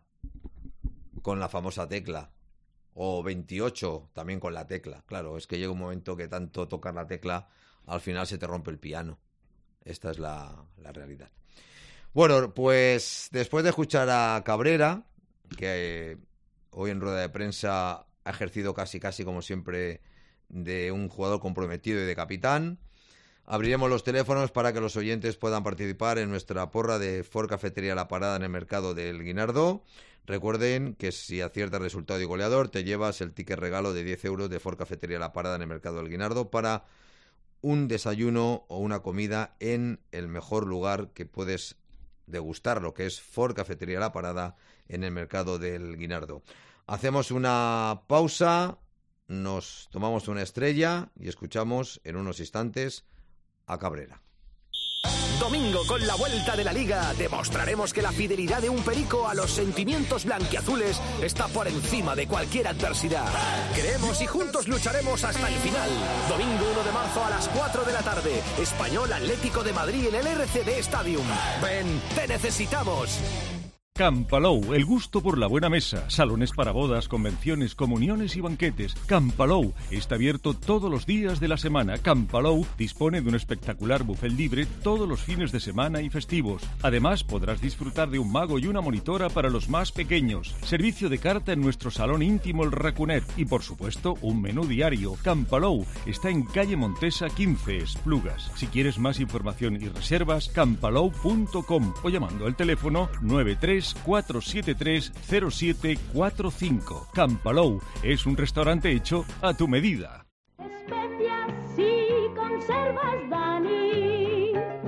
con la famosa tecla. O veintiocho también con la tecla. Claro, es que llega un momento que tanto tocar la tecla, al final se te rompe el piano. Esta es la, la realidad. Bueno, pues después de escuchar a Cabrera, que eh, hoy en rueda de prensa ha ejercido casi casi como siempre de un jugador comprometido y de capitán, abriremos los teléfonos para que los oyentes puedan participar en nuestra porra de Ford Cafetería La Parada en el mercado del Guinardó. Recuerden que si aciertas resultado y goleador, te llevas el ticket regalo de diez euros de Ford Cafetería La Parada en el mercado del Guinardó para un desayuno o una comida en el mejor lugar que puedes degustar, lo que es Ford Cafetería La Parada en el mercado del Guinardó. Hacemos una pausa, nos tomamos una estrella y escuchamos en unos instantes a Cabrera. Domingo, con la vuelta de la Liga, demostraremos que la fidelidad de un perico a los sentimientos blanquiazules está por encima de cualquier adversidad. Creemos y juntos lucharemos hasta el final. Domingo uno de marzo a las cuatro de la tarde. Español Atlético de Madrid en el R C D Stadium. Ven, te necesitamos. Campalou, el gusto por la buena mesa, salones para bodas, convenciones, comuniones y banquetes. Campalou está abierto todos los días de la semana. Campalou dispone de un espectacular buffet libre todos los fines de semana y festivos. Además, podrás disfrutar de un mago y una monitora para los más pequeños. Servicio de carta en nuestro salón íntimo El Racunet y, por supuesto, un menú diario. Campalou está en calle Montesa quince, Esplugas. Si quieres más información y reservas, campalou punto com o llamando al teléfono nueve tres cuatro siete tres cero siete cuatro cinco. Campalou es un restaurante hecho a tu medida. Especias y conservas, Dani,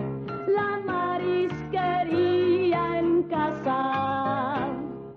la marisquería en casa.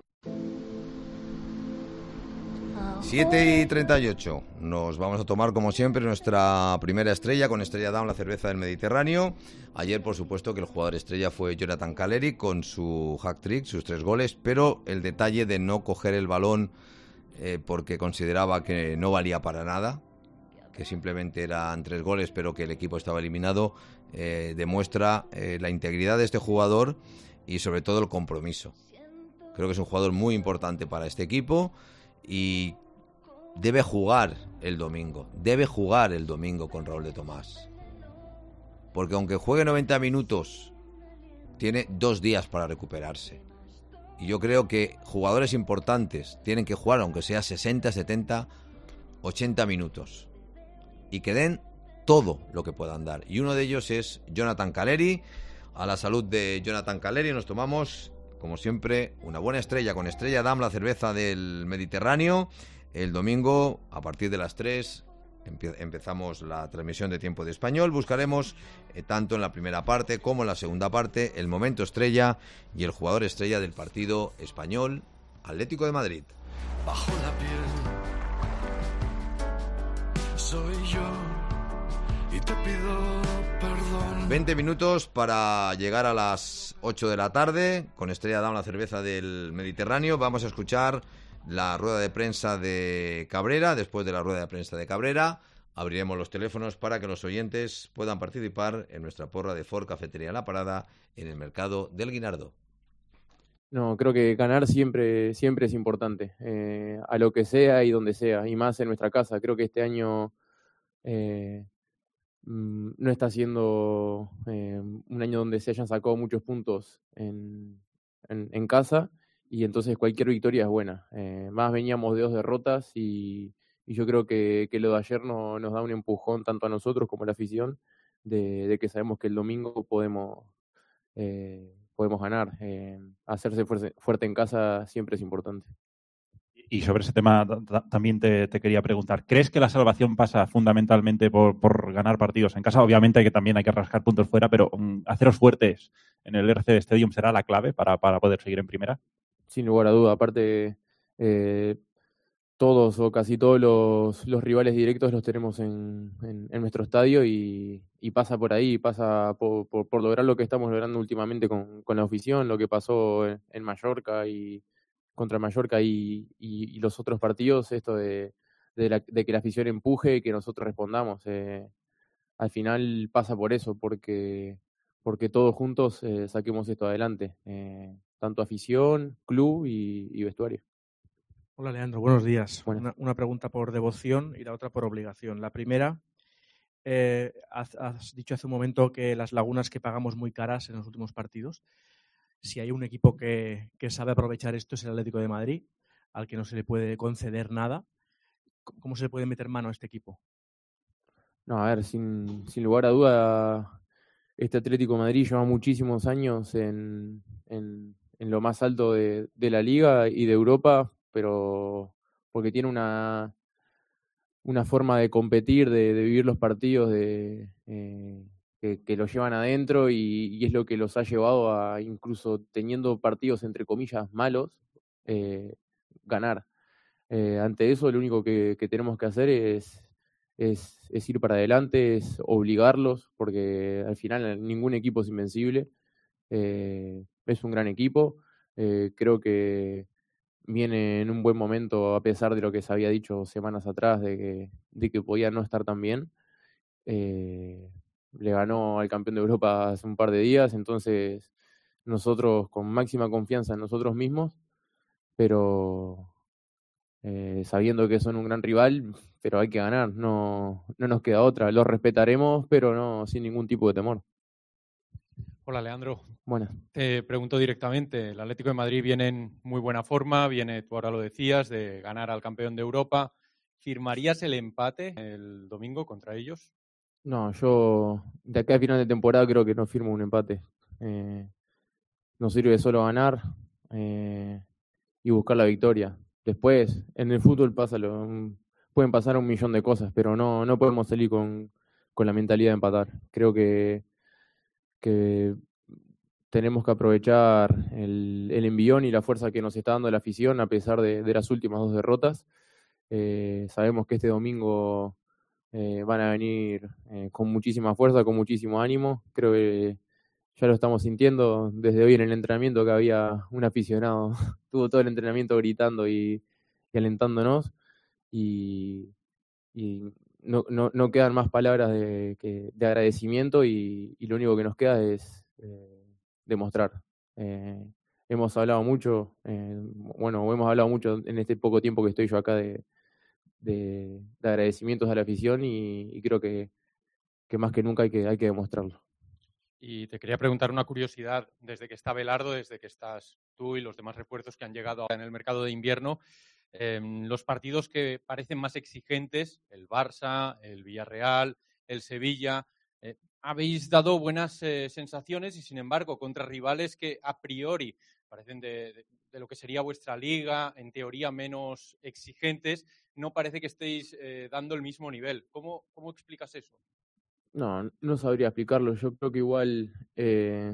siete y treinta y ocho. Nos vamos a tomar, como siempre, nuestra primera estrella con Estrella Damm, la cerveza del Mediterráneo. Ayer, por supuesto, que el jugador estrella fue Jonathan Calleri con su hat-trick, sus tres goles, pero el detalle de no coger el balón eh, porque consideraba que no valía para nada, que simplemente eran tres goles, pero que el equipo estaba eliminado, eh, demuestra eh, la integridad de este jugador y, sobre todo, el compromiso. Creo que es un jugador muy importante para este equipo y debe jugar el domingo, debe jugar el domingo con Raúl de Tomás. Porque aunque juegue noventa minutos, tiene dos días para recuperarse. Y yo creo que jugadores importantes tienen que jugar, aunque sea sesenta, setenta, ochenta minutos. Y que den todo lo que puedan dar. Y uno de ellos es Jonathan Calleri. A la salud de Jonathan Calleri nos tomamos, como siempre, una buena estrella con Estrella Damm, la cerveza del Mediterráneo. El domingo, a partir de las tres, empe- empezamos la transmisión de Tiempo de Español. Buscaremos, eh, tanto en la primera parte como en la segunda parte, el momento estrella y el jugador estrella del partido español Atlético de Madrid. Bajo la piel soy yo y te pido perdón. veinte minutos para llegar a las ocho de la tarde con Estrella Damm, la cerveza del Mediterráneo. Vamos a escuchar la rueda de prensa de Cabrera. Después de la rueda de prensa de Cabrera, abriremos los teléfonos para que los oyentes puedan participar en nuestra porra de Ford Cafetería La Parada en el mercado del Guinardó. No, creo que ganar siempre, siempre es importante, eh, a lo que sea y donde sea, y más en nuestra casa. Creo que este año eh, mm, no está siendo eh, un año donde se hayan sacado muchos puntos en, en, en casa, y entonces cualquier victoria es buena. Eh, más veníamos de dos derrotas y, y yo creo que, que lo de ayer no, nos da un empujón tanto a nosotros como a la afición, de, de que sabemos que el domingo podemos, eh, podemos ganar. Eh, hacerse fuerte, fuerte en casa siempre es importante. Y sobre ese tema también te, te quería preguntar, ¿crees que la salvación pasa fundamentalmente por, por ganar partidos en casa? Obviamente que también hay que rascar puntos fuera, pero um, haceros fuertes en el R C D Stadium será la clave para, para poder seguir en primera. Sin lugar a duda. Aparte, eh, todos o casi todos los, los rivales directos los tenemos en, en, en nuestro estadio y, y pasa por ahí, pasa por, por, por lograr lo que estamos logrando últimamente con, con la afición, lo que pasó en, en Mallorca y contra Mallorca y, y, y los otros partidos, esto de, de, la, de que la afición empuje y que nosotros respondamos. Eh, al final pasa por eso, porque, porque todos juntos eh, saquemos esto adelante, eh, tanto afición, club y, y vestuario. Hola Leandro, buenos días. Buenas. Una, una pregunta por devoción y la otra por obligación. La primera, eh, has, has dicho hace un momento que las lagunas que pagamos muy caras en los últimos partidos. Si hay un equipo que, que sabe aprovechar esto es el Atlético de Madrid, al que no se le puede conceder nada. ¿Cómo se le puede meter mano a este equipo? No, a ver, sin, sin lugar a duda, este Atlético de Madrid lleva muchísimos años en, en, en lo más alto de, de la Liga y de Europa, pero porque tiene una, una forma de competir, de, de vivir los partidos, de... Eh, Que, que lo llevan adentro y, y es lo que los ha llevado a, incluso teniendo partidos entre comillas malos, eh, ganar. Eh, ante eso lo único que, que tenemos que hacer es, es, es ir para adelante, es obligarlos, porque al final ningún equipo es invencible. Eh, es un gran equipo, eh, creo que viene en un buen momento a pesar de lo que se había dicho semanas atrás de que, de que podía no estar tan bien. Eh, Le ganó al campeón de Europa hace un par de días, entonces nosotros con máxima confianza en nosotros mismos, pero eh, sabiendo que son un gran rival, pero hay que ganar, no, no nos queda otra. Los respetaremos, pero no sin ningún tipo de temor. Hola, Leandro. Buenas. Te pregunto directamente, el Atlético de Madrid viene en muy buena forma, viene, tú ahora lo decías, de ganar al campeón de Europa. ¿Firmarías el empate el domingo contra ellos? No, yo de acá a final de temporada creo que no firmo un empate. Eh, nos sirve solo ganar eh, y buscar la victoria. Después, en el fútbol pasa lo, pueden pasar un millón de cosas, pero no, no podemos salir con, con la mentalidad de empatar. Creo que, que tenemos que aprovechar el, el envión y la fuerza que nos está dando la afición a pesar de, de las últimas dos derrotas. Eh, sabemos que este domingo eh, van a venir eh, con muchísima fuerza, con muchísimo ánimo. Creo que ya lo estamos sintiendo desde hoy en el entrenamiento, que había un aficionado, tuvo todo el entrenamiento gritando y, y alentándonos, y, y no, no, no quedan más palabras de, que, de agradecimiento, y, y lo único que nos queda es eh, demostrar. Eh, hemos hablado mucho, eh, bueno, hemos hablado mucho en este poco tiempo que estoy yo acá de, de, de agradecimientos a la afición, y, y creo que, que más que nunca hay que, hay que demostrarlo. Y te quería preguntar una curiosidad, desde que está Belardo, desde que estás tú y los demás refuerzos que han llegado en el mercado de invierno, eh, los partidos que parecen más exigentes, el Barça, el Villarreal, el Sevilla, eh, habéis dado buenas eh, sensaciones y, sin embargo, contra rivales que a priori parecen de, de, de lo que sería vuestra liga, en teoría menos exigentes, no parece que estéis eh, dando el mismo nivel. ¿Cómo, cómo explicas eso? No, no sabría explicarlo. Yo creo que igual eh,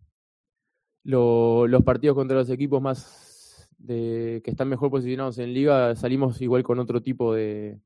lo, los partidos contra los equipos más de, que están mejor posicionados en liga, salimos igual con otro tipo de,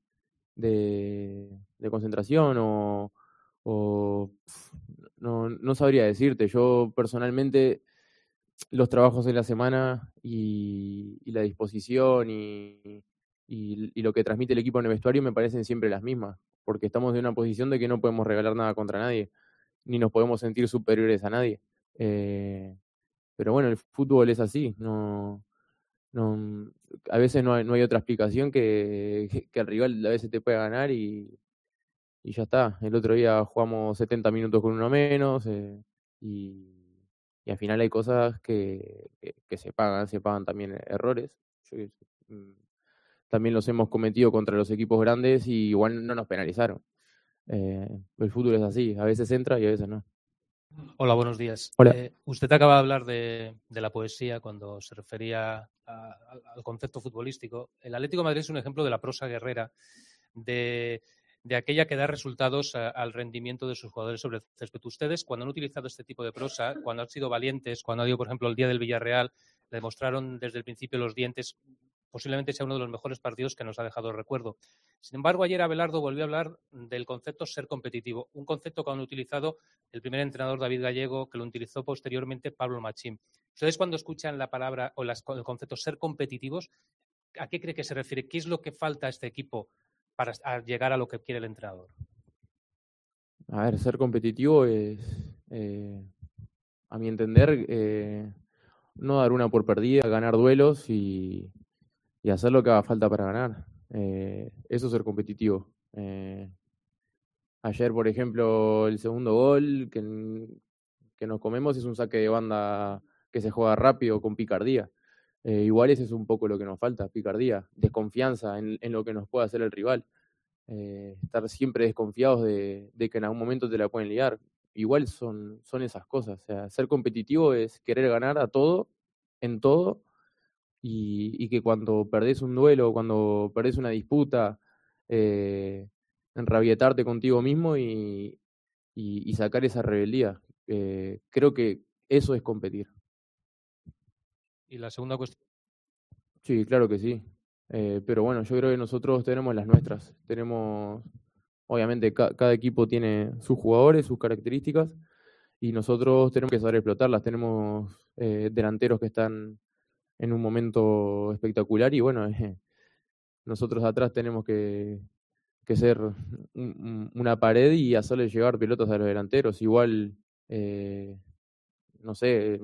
de, de concentración o, o no, no sabría decirte. Yo personalmente los trabajos en la semana y, y la disposición y, y, y lo que transmite el equipo en el vestuario me parecen siempre las mismas, porque estamos en una posición de que no podemos regalar nada contra nadie, ni nos podemos sentir superiores a nadie. Eh, pero bueno, el fútbol es así, no, no, a veces no hay, no hay otra explicación que, que el rival a veces te puede ganar y, y ya está. El otro día jugamos setenta minutos con uno menos eh, y, y al final hay cosas que, que, que se pagan, se pagan también errores. Yo, también los hemos cometido contra los equipos grandes y igual no nos penalizaron. Eh, el fútbol es así, a veces entra y a veces no. Hola, buenos días. Hola. Eh, usted acaba de hablar de, de la poesía cuando se refería a- a- al concepto futbolístico. El Atlético de Madrid es un ejemplo de la prosa guerrera, de, de aquella que da resultados a- al rendimiento de sus jugadores sobre el césped. Ustedes, cuando han utilizado este tipo de prosa, cuando han sido valientes, cuando ha ido, por ejemplo, el día del Villarreal, le demostraron desde el principio los dientes, posiblemente sea uno de los mejores partidos que nos ha dejado el recuerdo. Sin embargo, ayer Abelardo volvió a hablar del concepto ser competitivo, un concepto que han utilizado el primer entrenador David Gallego, que lo utilizó posteriormente Pablo Machín. Ustedes, cuando escuchan la palabra o las, el concepto ser competitivos, ¿a qué cree que se refiere? ¿Qué es lo que falta a este equipo para a llegar a lo que quiere el entrenador? A ver, ser competitivo es, eh, a mi entender, eh, no dar una por perdida, ganar duelos y, y hacer lo que haga falta para ganar. Eh, eso es ser competitivo. Eh, ayer, por ejemplo, el segundo gol que, que nos comemos es un saque de banda que se juega rápido, con picardía. Eh, igual ese es un poco lo que nos falta, picardía, desconfianza en, en lo que nos puede hacer el rival. Eh, estar siempre desconfiados de, de que en algún momento te la pueden liar. Igual son, son esas cosas. O sea, ser competitivo es querer ganar a todo, en todo, y, y que cuando perdés un duelo, cuando perdés una disputa, eh, enrabietarte contigo mismo y, y, y sacar esa rebeldía. Eh, creo que eso es competir. Y la segunda cuestión. Sí, claro que sí. Eh, pero bueno, yo creo que nosotros tenemos las nuestras. Tenemos, obviamente, ca- cada equipo tiene sus jugadores, sus características, y nosotros tenemos que saber explotarlas. Tenemos eh, delanteros que están en un momento espectacular y bueno, eh, nosotros atrás tenemos que, que ser un- un- una pared y hacerle llegar pelotas a los delanteros. Igual, eh, no sé,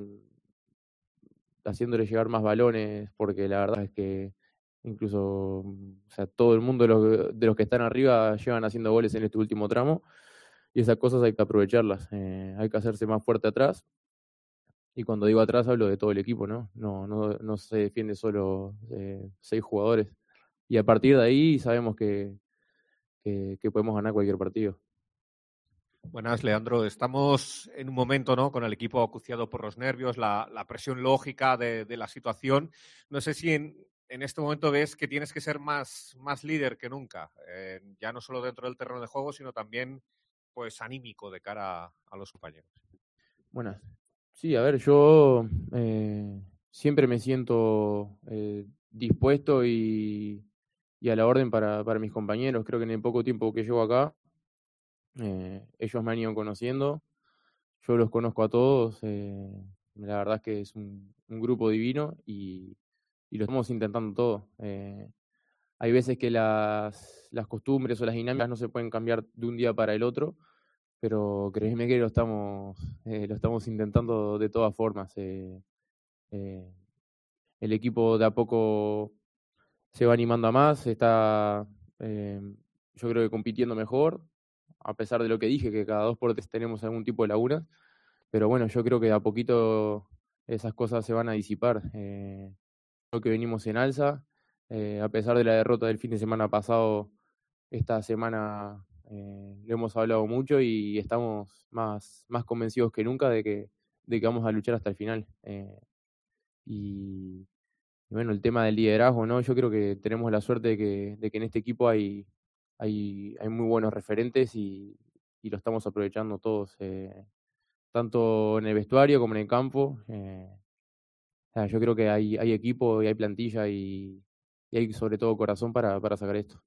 haciéndole llegar más balones, porque la verdad es que incluso, o sea, todo el mundo de los, de los que están arriba llevan haciendo goles en este último tramo, y esas cosas hay que aprovecharlas. Eh, hay que hacerse más fuerte atrás, y cuando digo atrás hablo de todo el equipo, ¿no? No, no, no se defiende solo eh, seis jugadores. Y a partir de ahí sabemos que, que, que podemos ganar cualquier partido. Buenas, Leandro. Estamos en un momento, ¿no?, con el equipo acuciado por los nervios, la, la presión lógica de, de la situación. No sé si en, en este momento ves que tienes que ser más, más líder que nunca, eh, ya no solo dentro del terreno de juego, sino también pues anímico de cara a, a los compañeros. Bueno, sí, a ver, yo eh, siempre me siento eh, dispuesto y, y a la orden para, para mis compañeros. Creo que en el poco tiempo que llevo acá, eh, ellos me han ido conociendo, yo los conozco a todos. Eh, la verdad es que es un, un grupo divino y, y lo estamos intentando todo. Eh, hay veces que las, las costumbres o las dinámicas no se pueden cambiar de un día para el otro, pero créeme que lo estamos, eh, lo estamos intentando de todas formas. Eh, eh, el equipo de a poco se va animando a más, está, eh, yo creo que compitiendo mejor, a pesar de lo que dije, que cada dos por tres tenemos algún tipo de lagunas, pero bueno, yo creo que de a poquito esas cosas se van a disipar. Eh, creo que venimos en alza, eh, a pesar de la derrota del fin de semana pasado, esta semana eh, lo hemos hablado mucho y estamos más, más convencidos que nunca de que, de que vamos a luchar hasta el final. Eh, y, y bueno, el tema del liderazgo, ¿no? Yo creo que tenemos la suerte de que, de que en este equipo hay, hay, hay muy buenos referentes y, y lo estamos aprovechando todos, eh, tanto en el vestuario como en el campo. Eh, o sea, yo creo que hay, hay equipo y hay plantilla y, y hay sobre todo corazón para, para sacar esto.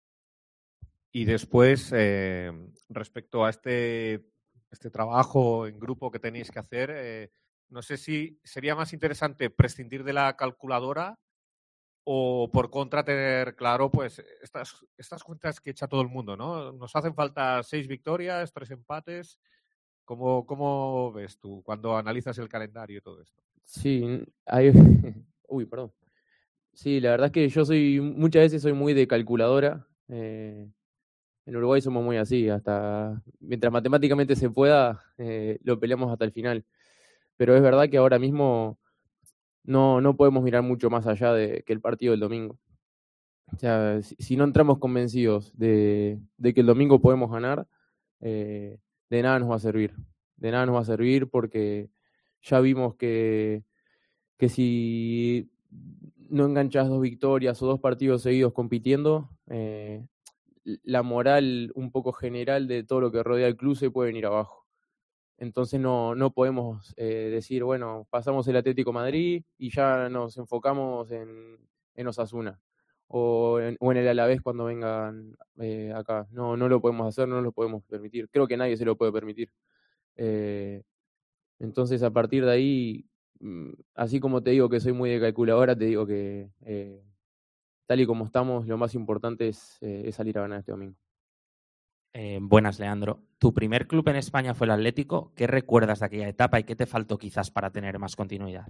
Y después, eh, respecto a este, este trabajo en grupo que tenéis que hacer, eh, no sé si sería más interesante prescindir de la calculadora o, por contra, tener claro pues estas, estas cuentas que echa todo el mundo, ¿no? Nos hacen falta seis victorias, tres empates. ¿Cómo, cómo ves tú cuando analizas el calendario y todo esto? Sí, hay... Uy, perdón. Sí, la verdad es que yo soy, muchas veces soy muy de calculadora. Eh, en Uruguay somos muy así, hasta mientras matemáticamente se pueda, eh, lo peleamos hasta el final. Pero es verdad que ahora mismo no, no podemos mirar mucho más allá de que el partido del domingo. O sea, si, si no entramos convencidos de, de que el domingo podemos ganar, eh, de nada nos va a servir. de nada nos va a servir porque ya vimos que, que si no enganchás dos victorias o dos partidos seguidos compitiendo, eh, la moral un poco general de todo lo que rodea el club se puede venir abajo. Entonces no, no podemos eh, decir, bueno, pasamos el Atlético Madrid y ya nos enfocamos en, en Osasuna o en, o en el Alavés cuando vengan eh, acá. No, no lo podemos hacer, no lo podemos permitir. Creo que nadie se lo puede permitir. Eh, entonces a partir de ahí, así como te digo que soy muy de calculadora, te digo que eh, tal y como estamos, lo más importante es, eh, es salir a ganar este domingo. Eh, buenas, Leandro. Tu primer club en España fue el Atlético. ¿Qué recuerdas de aquella etapa y qué te faltó quizás para tener más continuidad?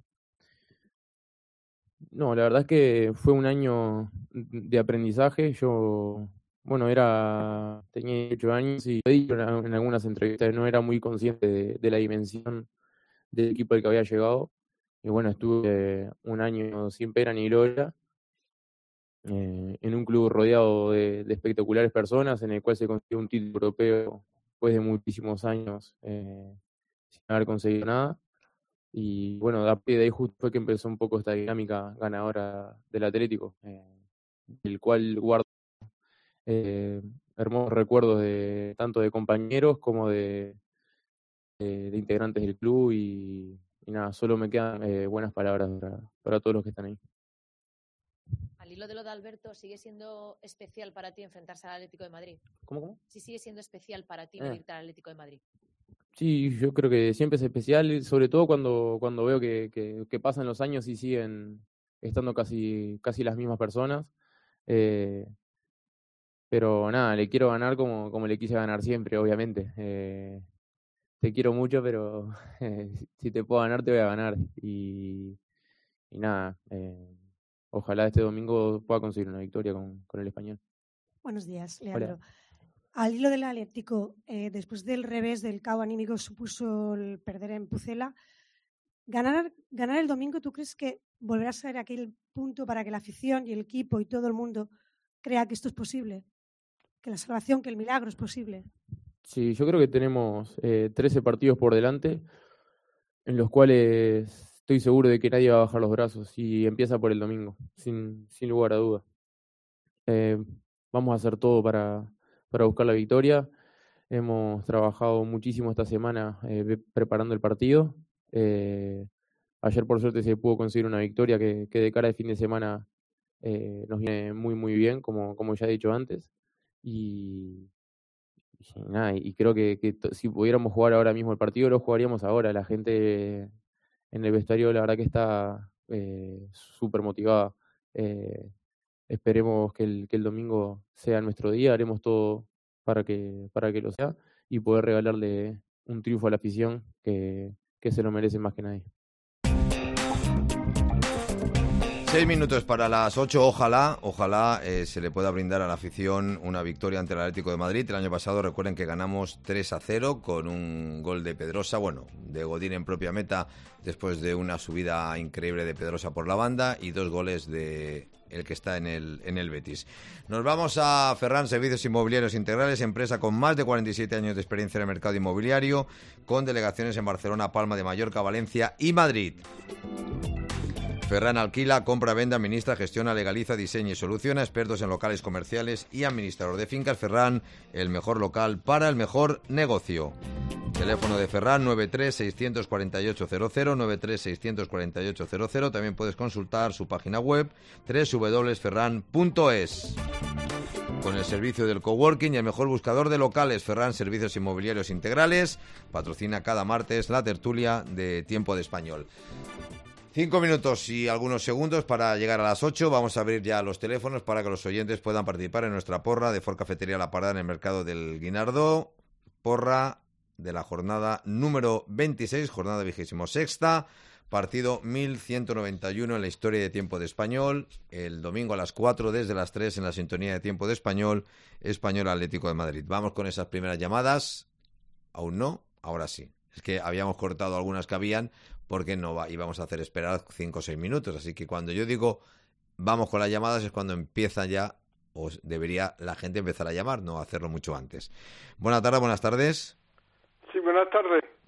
No, la verdad es que fue un año de aprendizaje. Yo, bueno, era tenía dieciocho años y lo he dicho en algunas entrevistas, no era muy consciente de, de la dimensión del equipo al que había llegado. Y bueno, estuve un año sin pena ni gloria. Eh, en un club rodeado de, de espectaculares personas, en el cual se consiguió un título europeo después de muchísimos años eh, sin haber conseguido nada. Y bueno, a partir de ahí justo fue que empezó un poco esta dinámica ganadora del Atlético, eh, el cual guardo eh, hermosos recuerdos de tanto de compañeros como de, de, de integrantes del club y, y nada, solo me quedan eh, buenas palabras para, para todos los que están ahí. Al hilo de lo de Alberto, ¿sigue siendo especial para ti enfrentarse al Atlético de Madrid? ¿Cómo, cómo? Sí, sigue siendo especial para ti Ah. medirte al Atlético de Madrid. Sí, yo creo que siempre es especial, sobre todo cuando, cuando veo que, que, que pasan los años y siguen estando casi, casi las mismas personas. Eh, pero nada, le quiero ganar como, como le quise ganar siempre, obviamente. Eh, te quiero mucho, pero eh, si te puedo ganar, te voy a ganar. Y, y nada, eh, ojalá este domingo pueda conseguir una victoria con, con el Español. Buenos días, Leandro. Hola. Al hilo del Atlético, eh, después del revés del caos anímico supuso el perder en Pucela, ganar, ganar el domingo, ¿tú crees que volverá a ser aquel punto para que la afición y el equipo y todo el mundo crea que esto es posible? Que la salvación, que el milagro es posible. Sí, yo creo que tenemos eh, trece partidos por delante, en los cuales estoy seguro de que nadie va a bajar los brazos y empieza por el domingo, sin, sin lugar a duda. Eh, vamos a hacer todo para, para buscar la victoria. Hemos trabajado muchísimo esta semana eh, preparando el partido. Eh, ayer por suerte se pudo conseguir una victoria que, que de cara al fin de semana eh, nos viene muy muy bien, como, como ya he dicho antes. Y, y nada, y creo que, que t- si pudiéramos jugar ahora mismo el partido, lo jugaríamos ahora. La gente en el vestuario, la verdad que está eh, súper motivada. Eh, esperemos que el, que el domingo sea nuestro día, haremos todo para que, para que lo sea y poder regalarle un triunfo a la afición que, que se lo merece más que nadie. Seis minutos para las ocho, ojalá, ojalá eh, se le pueda brindar a la afición una victoria ante el Atlético de Madrid. El año pasado recuerden que ganamos tres a cero con un gol de Pedrosa, bueno, de Godín en propia meta después de una subida increíble de Pedrosa por la banda y dos goles de el que está en el, en el Betis. Nos vamos a Ferran Servicios Inmobiliarios Integrales, empresa con más de cuarenta y siete años de experiencia en el mercado inmobiliario, con delegaciones en Barcelona, Palma de Mallorca, Valencia y Madrid. Ferran alquila, compra, vende, administra, gestiona, legaliza, diseña y soluciona, expertos en locales comerciales y administrador de fincas. Ferran, el mejor local para el mejor negocio. Teléfono de Ferran nueve tres seis cuatro ocho cero cero, nueve tres seis cuatro ocho cero cero. También puedes consultar su página web doble u doble u doble u punto ferran punto es. Con el servicio del coworking y el mejor buscador de locales, Ferran Servicios Inmobiliarios Integrales, patrocina cada martes la tertulia de Tiempo de Español. Cinco minutos y algunos segundos para llegar a las ocho. Vamos a abrir ya los teléfonos para que los oyentes puedan participar en nuestra porra de Ford Cafetería La Parada en el mercado del Guinardó. Porra de la jornada número veintiséis, jornada vigésimo sexta, partido mil ciento noventa y uno en la historia de Tiempo de Español. El domingo a las cuatro, desde las tres, en la sintonía de Tiempo de Español, Español Atlético de Madrid. Vamos con esas primeras llamadas. Aún no, ahora sí. Es que habíamos cortado algunas que habían porque no va, íbamos a hacer esperar cinco o seis minutos. Así que cuando yo digo vamos con las llamadas es cuando empieza ya, o debería la gente empezar a llamar, no hacerlo mucho antes. Buenas tardes, buenas tardes. Sí, buenas tardes.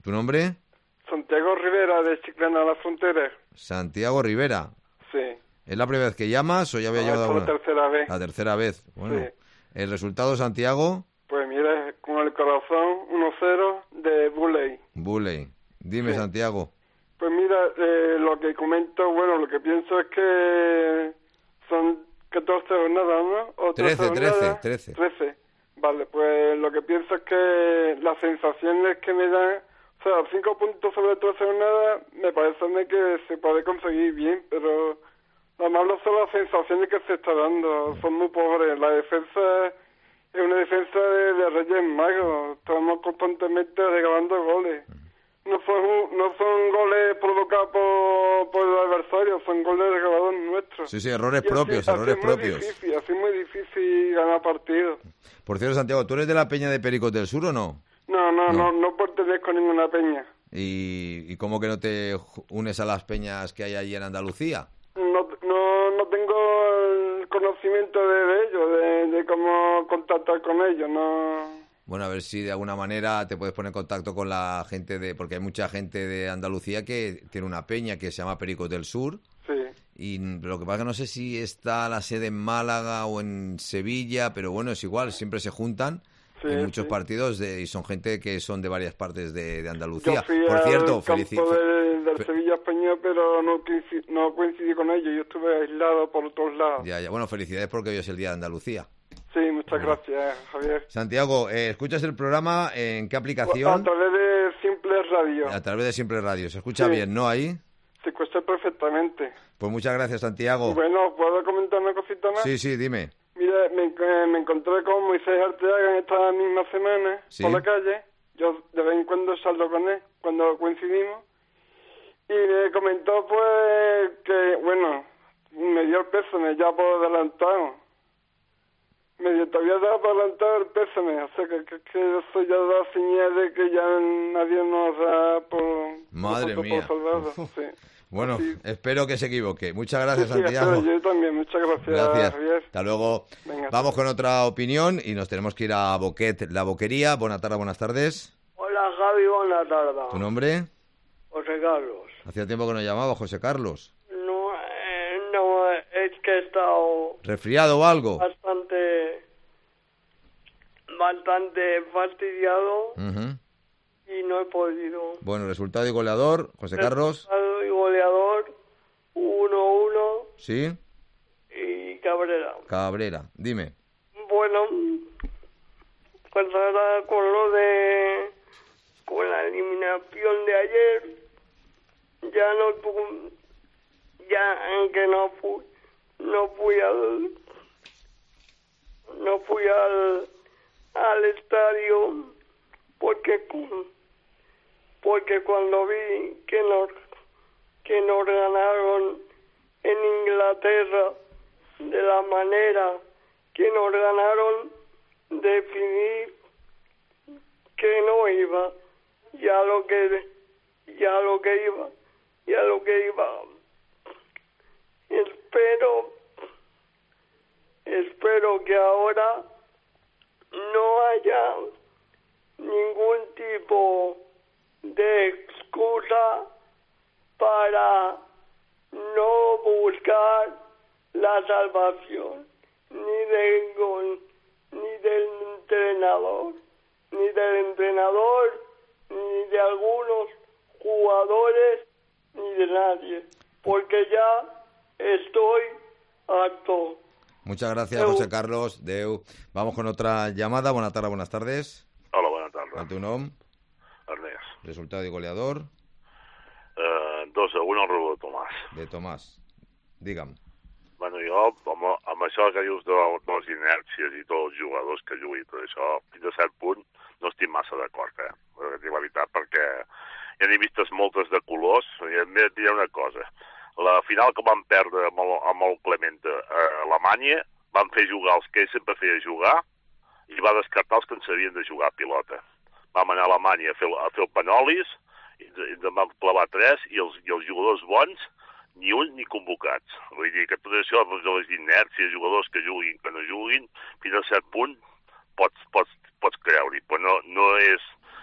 ¿Tu nombre? Santiago Rivera, de Chiclana La Frontera. Santiago Rivera. Sí. ¿Es la primera vez que llamas o ya había No, llamado esta es alguna? la tercera vez. La tercera vez. Bueno. Sí. ¿El resultado, Santiago? Pues mira, con el corazón uno cero de Bulley. Bulley. Dime, Sí. Santiago. Pues mira, eh, lo que comento, bueno, lo que pienso es que son catorce jornadas, ¿no? O Trece, jornadas. trece, trece. trece. Vale, pues lo que pienso es que las sensaciones que me dan, o sea, cinco puntos sobre trece jornadas, me parece a mí que se puede conseguir bien, pero lo malo son las sensaciones que se está dando, son muy pobres. La defensa es una defensa de, de Reyes Magos, estamos constantemente regalando goles. No son, no son goles provocados por, por el adversario, son goles regalados nuestros. Sí, sí, errores Y así- propios, así errores es muy propios. Difícil, así es muy difícil ganar partidos. Por cierto, Santiago, ¿tú eres de la Peña de Pericos del Sur o no? No, no, No. no, no pertenezco a ninguna peña. ¿Y, y cómo que no te ju- unes a las peñas que hay allí en Andalucía? No, no, no tengo el conocimiento de, de ellos, de, de cómo contactar con ellos, no. Bueno, a ver si de alguna manera te puedes poner en contacto con la gente de... Porque hay mucha gente de Andalucía que tiene una peña que se llama Pericos del Sur. Sí. Y lo que pasa es que no sé si está la sede en Málaga o en Sevilla, pero bueno, es igual, siempre se juntan Sí, en muchos sí. partidos de, y son gente que son de varias partes de, de Yo Andalucía. fui Por al cierto, campo felici- del, del fe- Sevilla Español, pero no, coinci- no coincidí con ellos, yo estuve aislado por todos lados. Ya, ya. Bueno, felicidades porque hoy es el Día de Andalucía. Sí, muchas gracias, Javier. Santiago, eh, ¿escuchas el programa en qué A aplicación? través de Simple Radio. A través de Siempre Radio. ¿Se escucha Sí. bien, no, ahí? Se escucha perfectamente. Pues muchas gracias, Santiago. Bueno, ¿puedo comentar una cosita más? Sí, sí, dime. Mira, me, eh, me encontré con Moisés Arteaga en esta misma semana Sí. por la calle. Yo de vez en cuando salgo con él, cuando coincidimos. Y me comentó, pues, que, bueno, me dio el pésame ya por adelantado. Me dio, te había dado por adelantado el pésame. O sea, que, que, que eso ya da señal de que ya nadie nos da por... Madre por, mía. por salvado. Uf. Sí. Bueno, Así- espero que se equivoque. Muchas gracias, Sí, sí, Santiago. espero, yo también, muchas gracias, Gracias. Javier. Hasta luego. Venga. Vamos con otra opinión y nos tenemos que ir a Boquet, la Boquería. Buenas tardes, buenas tardes. Hola Javi, buenas tardes. ¿Tu nombre? José Carlos. Hacía tiempo que no llamaba, José Carlos. No, eh, no, es que he estado ¿Resfriado o algo? bastante, bastante fastidiado Ujú. y no he podido. Bueno, resultado y goleador, José Carlos. Resultado y goleador, uno uno Sí, y Cabrera. Cabrera. Dime. Bueno, pues ahora con lo de, con la eliminación de ayer, ya no tu- ya aunque no fui, no fui al, no fui al, al estadio porque cu- porque cuando vi que nos que nos ganaron en Inglaterra de la manera que nos ganaron, decidí que no iba, ya lo que ya lo que iba, ya lo que iba. Espero espero que ahora no haya ningún tipo de excusa para no buscar la salvación, ni del gol, ni del entrenador, ni del entrenador, ni de algunos jugadores, ni de nadie, porque ya estoy harto. Muchas gracias, Deu. José Carlos. Deu. Vamos con otra llamada. Buenas tardes, buenas tardes. Hola, bona tarda. ¿A tu nom? Ernest. Resultado y goleador Eh, dos a un al Robó Tomàs. de Tomàs. Digue'm. Bueno, jo, amb, amb això que dius de, de les inèrcies i tots els jugadors que juguen i tot això, fins a cert punt no estic massa d'acord, eh? Per dir la veritat, perquè ja n'he vistes moltes de colors, i em vaig dir una cosa. La final que vam perdre amb el, amb el Clemente a Alemanya, van fer jugar els que ell sempre feia jugar i va descartar els que en sabien de jugar a pilota. Vam anar a Alemanya a fer, a fer el Panolis, i ens, ens en vam clavar tres, i els, i els jugadors bons ni un ni convocats. Vull dir que tot això de les inèrcies, jugadors que juguin, que no juguin, fins a cert punt pots, pots, pots creure-hi, però no, no és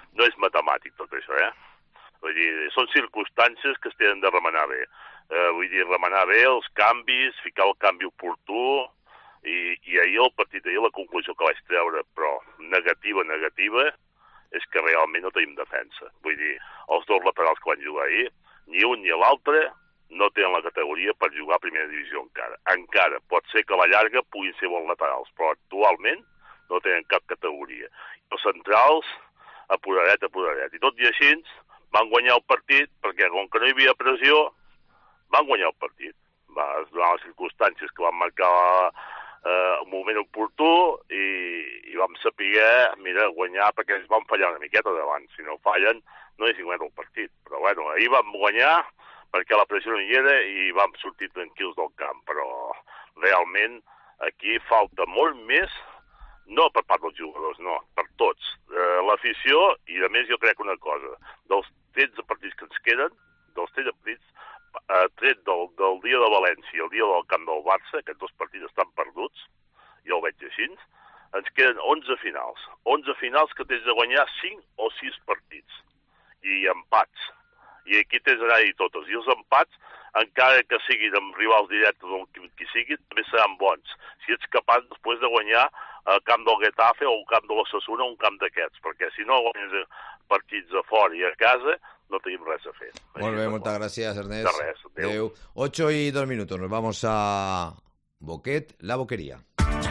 no és matemàtic tot això, eh? Vull dir, són circumstàncies que es tenen de remenar bé. Eh, vull dir, remenar bé els canvis, ficar el canvi oportú, i, i ahir el partit d'ahir, la conclusió que vaig treure, però negativa, negativa, és que realment no tenim defensa. Vull dir, els dos laterals que van jugar ahir, ni un ni l'altre no tenen la categoria per jugar a primera divisió encara. Encara, pot ser que a la llarga puguin ser bons laterals, però actualment no tenen cap categoria. Els centrals, apuradet, apuradet. I tot i així, van guanyar el partit, perquè com que no hi havia pressió, van guanyar el partit. Va, durant les circumstàncies que van marcar eh, un moment oportú i, i vam saber, mira, guanyar perquè ens van fallar una miqueta davant. Si no fallen, no haguéssim guanyat el partit. Però bueno, ahir vam guanyar perquè la pressió no hi era i vam sortir tranquils del camp. Però realment aquí falta molt més, no per part dels jugadors, no, per tots. Eh, L'afició, i a més jo crec una cosa, dels tretze partits que ens queden, dels tretze partits, eh, tret del, del dia de València i el dia del camp del Barça, aquests dos partits estan perduts, jo ho veig així, ens queden onze finals. onze finals que tens de guanyar cinc o sis partits. I empats. I aquí tens d'anar-hi totes. I els empats, encara que siguin amb rivals directes o qui, qui siguin, també seran bons. Si ets capaç després de guanyar el camp del Getafe o el camp de l'Osasuna o un camp d'aquests, perquè si no guanyes partits a fora i a casa, no tenim res a fer. Molt bé, moltes gràcies, Ernest. De res, adéu. Adéu. ocho y dos minutos, nos vamos a Boquet, la Boquería.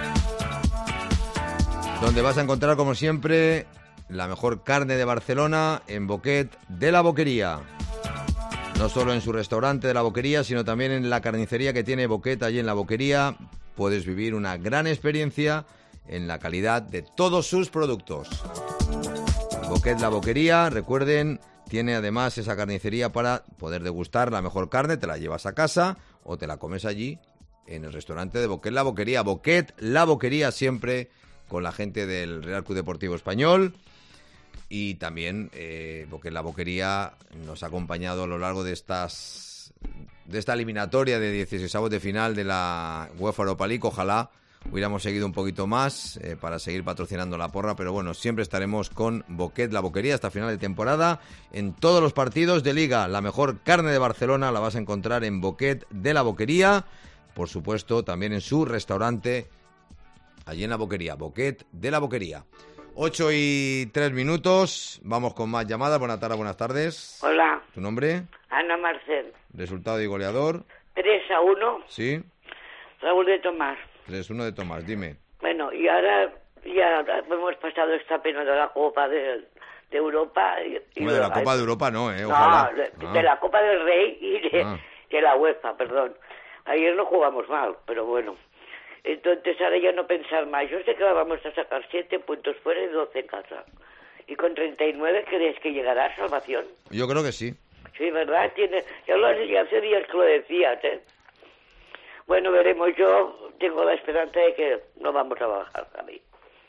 Donde vas a encontrar, como siempre, la mejor carne de Barcelona en Boquet de la Boquería. No solo en su restaurante de la Boquería, sino también en la carnicería que tiene Boquet allí en la Boquería. Puedes vivir una gran experiencia en la calidad de todos sus productos. Boquet la Boquería, recuerden, tiene además esa carnicería para poder degustar la mejor carne, te la llevas a casa o te la comes allí en el restaurante de Boquet la Boquería. Boquet la Boquería, siempre con la gente del Real Club Deportivo Español. Y también eh, Boquet la Boquería nos ha acompañado a lo largo de estas de esta eliminatoria de dieciseisavos de final de la UEFA Europa League. Ojalá hubiéramos seguido un poquito más eh, para seguir patrocinando la porra, pero bueno, siempre estaremos con Boquet la Boquería hasta final de temporada en todos los partidos de Liga. La mejor carne de Barcelona la vas a encontrar en Boquet de la Boquería, por supuesto también en su restaurante allí en la Boquería, Boquet de la Boquería. ocho y tres minutos, vamos con más llamadas. Buenas tardes, buenas tardes. Hola. ¿Tu nombre? Ana Marcel. Resultado y goleador. tres a uno. Sí. Raúl de Tomás. tres uno de Tomás, dime. Bueno, y ahora ya hemos pasado esta pena de la Copa de, de Europa. Y, y Bueno, de la Copa de Europa no, ¿eh? No, Ojalá. de, Ah. de la Copa del Rey y de, Ah. de la UEFA, perdón. Ayer no jugamos mal, pero bueno. Entonces ahora ya no pensar más. Yo sé que vamos a sacar siete puntos fuera y doce en casa. Y con treinta y nueve, ¿crees que llegará a salvación? Yo creo que sí. Sí, ¿verdad? Tiene, ya lo ya hace días que lo decías, ¿eh? Bueno, veremos. Yo tengo la esperanza de que no vamos a bajar a mí.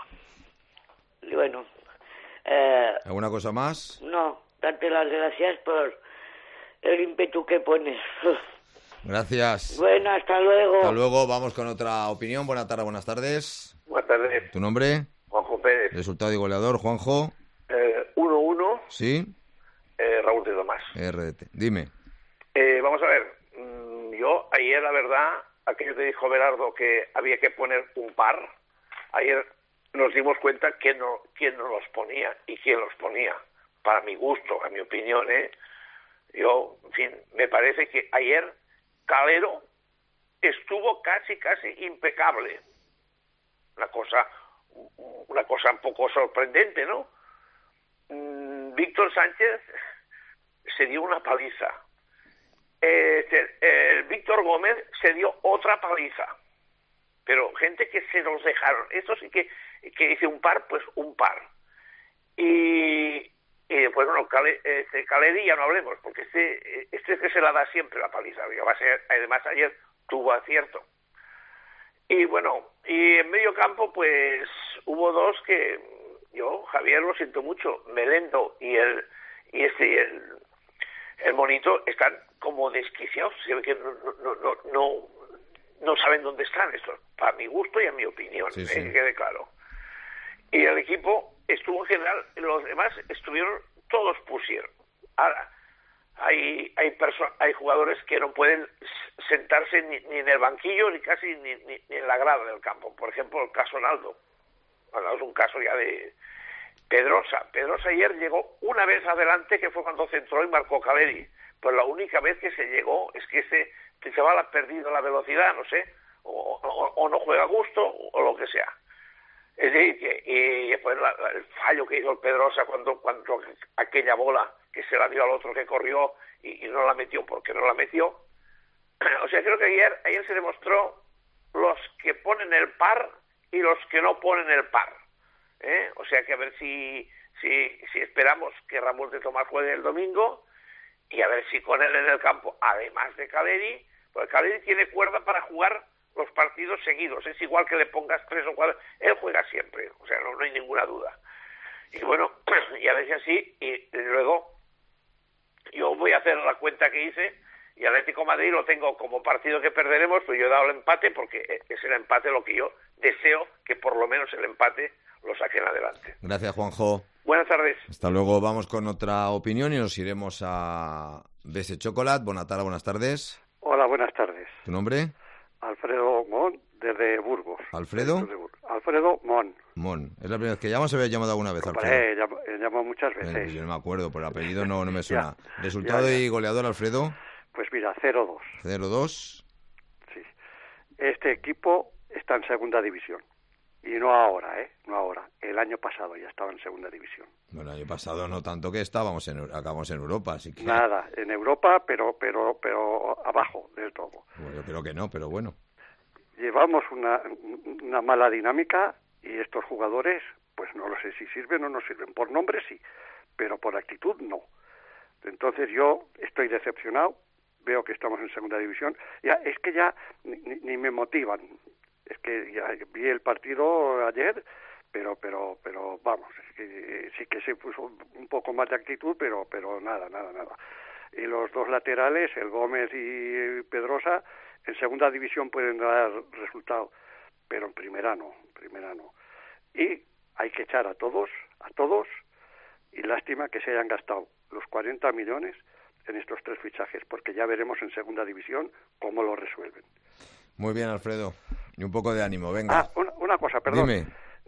Y bueno, eh, ¿Alguna cosa más? no, darte las gracias por el ímpetu que pones. Gracias. Bueno, hasta luego. Hasta luego, vamos con otra opinión. Buenas tardes, buenas tardes. Buenas tardes, ¿Tu nombre? Juanjo Pérez. Resultado y goleador, Juanjo. Eh, uno uno, Sí. eh, Raúl de Tomás. R D T. Dime. Eh, vamos a ver, mm, yo ayer, la verdad, aquello que dijo Berardo que había que poner un par, ayer nos dimos cuenta que no, quién no los ponía y quién los ponía. Para mi gusto, a mi opinión, ¿eh? Yo, en fin, me parece que ayer Calero estuvo casi, casi impecable. Una cosa, una cosa un poco sorprendente, ¿no? Mm, Víctor Sánchez se dio una paliza. Eh, se- eh, Víctor Gómez se dio otra paliza. Pero gente que se nos dejaron. Esto sí que, que dice un par, pues un par. Y, y después, bueno, Cale, este, Caleri ya no hablemos, porque este, este es que se la da siempre la paliza. Y va a ser- además ayer tuvo acierto. Y bueno, y en medio campo pues hubo dos que yo, Javier, lo siento mucho, Melendo y el y este el, el monito están como desquiciados, se ve que no no, no, no, no saben dónde están estos, para mi gusto y a mi opinión, Sí, eh, sí. que quede claro. Y el equipo estuvo en general, los demás estuvieron, todos pusieron. Ahora, hay hay, hay jugadores que no pueden sentarse ni, ni en el banquillo, ni casi ni, ni, ni en la grada del campo. Por ejemplo, el caso Naldo. Bueno, es un caso ya de Pedrosa. Pedrosa ayer llegó una vez adelante, que fue cuando centró y marcó Caleri. Pero la única vez que se llegó es que ese, este chaval ha perdido la velocidad, no sé, o, o, o no juega a gusto, o lo que sea. Es decir, que, y después la, la, el fallo que hizo el Pedrosa cuando, cuando aquella bola que se la dio al otro que corrió y, y no la metió porque no la metió. O sea, creo que ayer, ayer se demostró los que ponen el par y los que no ponen el par. ¿eh? O sea, que a ver si, si, si esperamos que Ramón de Tomás juegue el domingo y a ver si con él en el campo, además de Caleri, pues Caleri tiene cuerda para jugar los partidos seguidos. Es igual que le pongas tres o cuatro, él juega siempre, o sea, no, no hay ninguna duda. Y bueno, y a ver si así, y luego yo voy a hacer la cuenta que hice, y Atlético Madrid lo tengo como partido que perderemos, pues yo he dado el empate porque es el empate lo que yo deseo, que por lo menos el empate lo saquen adelante. Gracias, Juanjo. Buenas tardes. Hasta luego. Vamos con otra opinión y nos iremos a B S Chocolate. Bonatara, buenas tardes. Hola, buenas tardes. ¿Tu nombre? Alfredo Mon, desde Burgos. ¿Alfredo? De Burgos. Alfredo Mon. Mon. ¿Es la primera vez que llamas o habías llamado alguna vez, Alfredo? Hombre, llamo, he llamado muchas veces. Bueno, yo no me acuerdo, por el apellido no, no me suena. ya, ¿Resultado ya, ya. y goleador, Alfredo? Pues mira, cero dos. cero dos. Sí. Este equipo está en segunda división. Y no ahora, ¿eh? No ahora. El año pasado ya estaba en segunda división. Bueno, el año pasado no tanto que estábamos en, acabamos en Europa, así que... Nada, en Europa, pero pero pero abajo del todo. Bueno, yo creo que no, pero bueno. Llevamos una, una mala dinámica y estos jugadores, pues no lo sé si sirven o no sirven. Por nombre sí, pero por actitud no. Entonces yo estoy decepcionado, veo que estamos en segunda división. Ya es que ya ni, ni me motivan. Es que ya vi el partido ayer, pero pero pero vamos, es que sí que se puso un poco más de actitud, pero pero nada, nada, nada. Y los dos laterales, el Gómez y Pedrosa, en segunda división pueden dar resultado, pero en primera no, en primera no. Y hay que echar a todos, a todos, y lástima que se hayan gastado los cuarenta millones en estos tres fichajes, porque ya veremos en segunda división cómo lo resuelven. Muy bien, Alfredo. Y un poco de ánimo, venga. Ah, una, una cosa, perdón. Dime.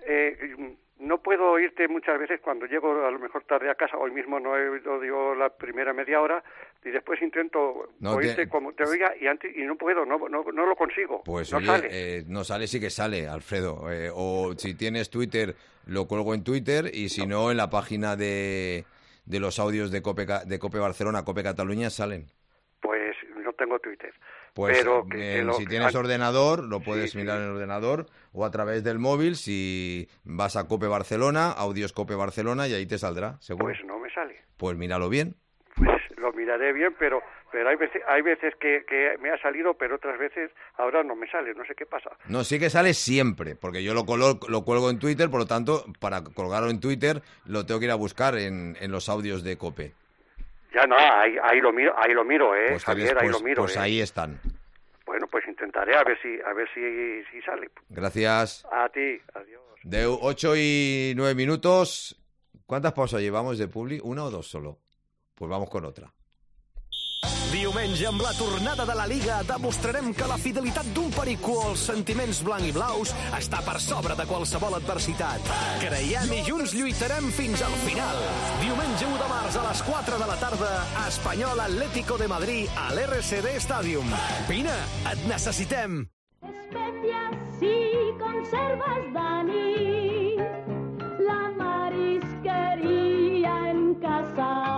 Eh, no puedo oírte muchas veces cuando llego a lo mejor tarde a casa. Hoy mismo no he oído yo la primera media hora y después intento no, oírte te... como te oiga y antes y no puedo, no no, no lo consigo. Pues no oye, sale. Eh, no sale, sí que sale, Alfredo. Eh, o si tienes Twitter, lo cuelgo en Twitter y si no, no en la página de, de los audios de Cope, de Cope Barcelona, Cope Cataluña, salen. Pues no tengo Twitter. Pues pero que, que eh, lo, si tienes ordenador, lo puedes sí, mirar sí. en el ordenador o a través del móvil, si vas a Cope Barcelona, audios Cope Barcelona y ahí te saldrá, seguro. Pues no me sale. Pues míralo bien. Pues lo miraré bien, pero pero hay veces hay veces que, que me ha salido, pero otras veces ahora no me sale, no sé qué pasa. No, sí que sale siempre, porque yo lo, colo, lo cuelgo en Twitter, por lo tanto, para colgarlo en Twitter lo tengo que ir a buscar en, en los audios de Cope. Ya no, ahí, ahí lo miro, ahí lo miro, eh, pues Javier, pues, ahí lo miro. Pues eh. ahí están. Bueno, pues intentaré a ver si a ver si, si sale. Gracias. A ti, adiós. De ocho y nueve minutos, ¿cuántas pausas llevamos de Publi? ¿Una o dos solo? Pues vamos con otra. Diumenge, amb la tornada de la Liga, demostrarem que la fidelitat d'un perico als sentiments blanc i blaus està per sobre de qualsevol adversitat. Creiem i junts lluitarem fins al final. Diumenge u de març a les quatre de la tarda, Espanyol Atlético de Madrid a l'R C D Stadium. Vine, et necessitem! Especias y conservas, Dani, la marisquería en casa.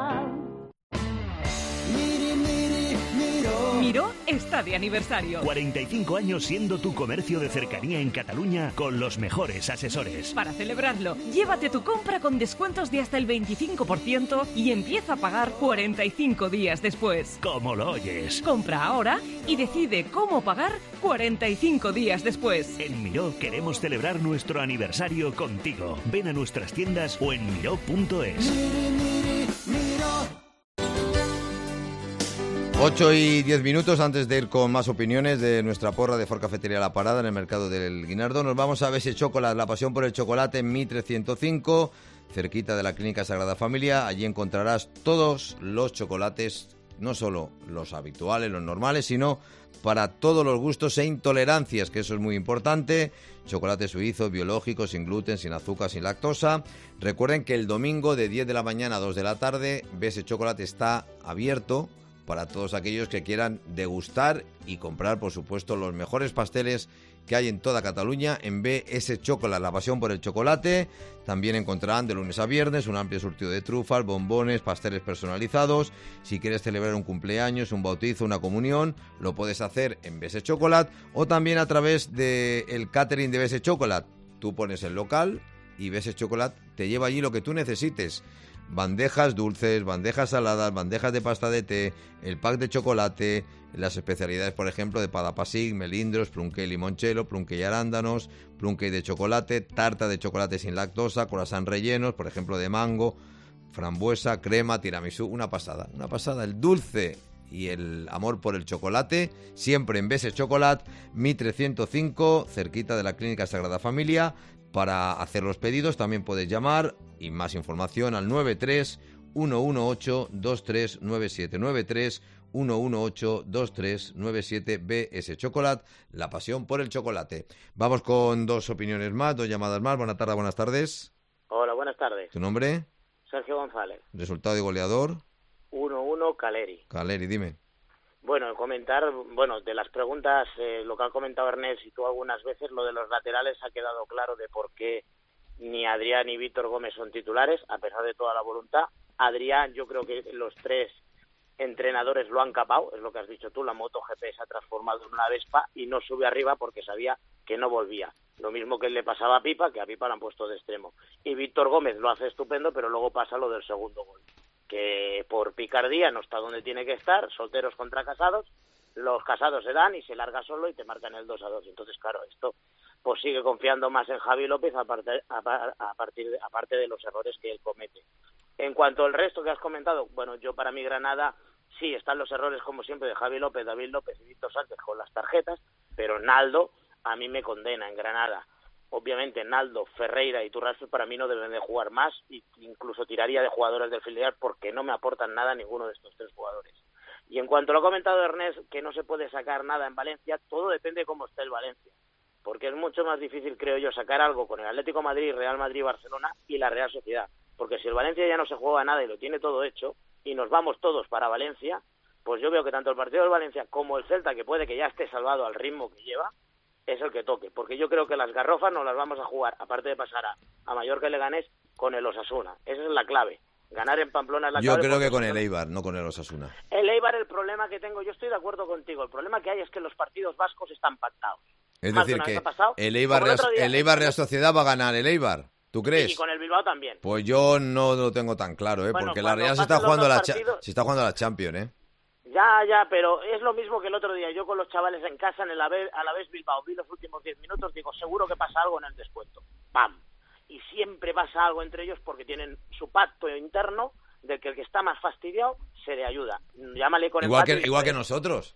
Miró está de aniversario. cuarenta y cinco años siendo tu comercio de cercanía en Cataluña con los mejores asesores. Para celebrarlo, llévate tu compra con descuentos de hasta el veinticinco por ciento y empieza a pagar cuarenta y cinco días después. ¿Cómo lo oyes? Compra ahora y decide cómo pagar cuarenta y cinco días después. En Miró queremos celebrar nuestro aniversario contigo. Ven a nuestras tiendas o en miró punto es. ocho y diez minutos antes de ir con más opiniones de nuestra porra de Ford Cafetería La Parada en el mercado del Guinardó. Nos vamos a Bese Chocolate, la pasión por el chocolate en Mitre ciento cinco, cerquita de la Clínica Sagrada Familia. Allí encontrarás todos los chocolates, no solo los habituales, los normales, sino para todos los gustos e intolerancias, que eso es muy importante. Chocolate suizo, biológico, sin gluten, sin azúcar, sin lactosa. Recuerden que el domingo de diez de la mañana a dos de la tarde, Bese Chocolate está abierto para todos aquellos que quieran degustar y comprar, por supuesto, los mejores pasteles que hay en toda Cataluña en B S Chocolate, la pasión por el chocolate. También encontrarán de lunes a viernes un amplio surtido de trufas, bombones, pasteles personalizados. Si quieres celebrar un cumpleaños, un bautizo, una comunión, lo puedes hacer en B S Chocolate o también a través del catering de B S Chocolate. Tú pones el local y B S Chocolate te lleva allí lo que tú necesites. Bandejas dulces, bandejas saladas, bandejas de pasta de té, el pack de chocolate, las especialidades, por ejemplo, de padapasig, melindros, plum cake limonchelo, plum cake arándanos, plum cake de chocolate, tarta de chocolate sin lactosa, croissant rellenos, por ejemplo, de mango, frambuesa, crema, tiramisú, una pasada, una pasada, el dulce y el amor por el chocolate, siempre en Bese Chocolate, Mitre ciento cinco, cerquita de la Clínica Sagrada Familia. Para hacer los pedidos también puedes llamar y más información al nueve tres uno uno ocho dos tres nueve siete, nueve tres uno uno ocho dos tres nueve siete. B S Chocolate, la pasión por el chocolate. Vamos con dos opiniones más, dos llamadas más. Buenas tardes, buenas tardes. Hola, buenas tardes. ¿Tu nombre? Sergio González. Resultado de goleador. uno uno Caleri. Caleri, dime. Bueno, comentar, bueno, de las preguntas, eh, lo que ha comentado Ernest y tú algunas veces, lo de los laterales ha quedado claro de por qué ni Adrián ni Víctor Gómez son titulares, a pesar de toda la voluntad. Adrián, yo creo que los tres entrenadores lo han capado, es lo que has dicho tú, la MotoGP se ha transformado en una Vespa y no sube arriba porque sabía que no volvía. Lo mismo que le pasaba a Pipa, que a Pipa lo han puesto de extremo. Y Víctor Gómez lo hace estupendo, pero luego pasa lo del segundo gol, que por picardía no está donde tiene que estar, solteros contra casados, los casados se dan y se larga solo y te marcan el dos a dos. Entonces, claro, esto pues sigue confiando más en Javi López aparte, a partir de, aparte de los errores que él comete. En cuanto al resto que has comentado, bueno, yo para mi Granada sí están los errores como siempre de Javi López, David López y Víctor Sánchez con las tarjetas, pero Naldo a mí me condena en Granada. Obviamente Naldo, Ferreira y Turraspe para mí no deben de jugar más, e incluso tiraría de jugadores del filial porque no me aportan nada ninguno de estos tres jugadores. Y en cuanto lo ha comentado Ernest, que no se puede sacar nada en Valencia, todo depende de cómo esté el Valencia, porque es mucho más difícil, creo yo, sacar algo con el Atlético de Madrid, Real Madrid, Barcelona y la Real Sociedad, porque si el Valencia ya no se juega nada y lo tiene todo hecho y nos vamos todos para Valencia, pues yo veo que tanto el partido del Valencia como el Celta, que puede que ya esté salvado al ritmo que lleva, es el que toque, porque yo creo que las garrofas no las vamos a jugar, aparte de pasar a, a Mallorca y Leganés, con el Osasuna. Esa es la clave. Ganar en Pamplona es la yo clave. Yo creo que con el Eibar, no con el Osasuna. El Eibar, el problema que tengo, yo estoy de acuerdo contigo, el problema que hay es que los partidos vascos están pactados. Es Más decir, de que pasado, el Eibar, Real, el, día, el Eibar Real Sociedad va a ganar el Eibar, ¿tú crees? Y con el Bilbao también. Pues yo no lo tengo tan claro, ¿eh? Bueno, porque la Real se está, jugando la partidos... se está jugando a la Champions, ¿eh? Ya, ya, pero es lo mismo que el otro día. Yo con los chavales en casa, en el Alavés, Alavés Bilbao, vi los últimos diez minutos, digo, seguro que pasa algo en el descuento. ¡Pam! Y siempre pasa algo entre ellos porque tienen su pacto interno de que el que está más fastidiado se le ayuda. Llámale con igual empate que Igual que nosotros.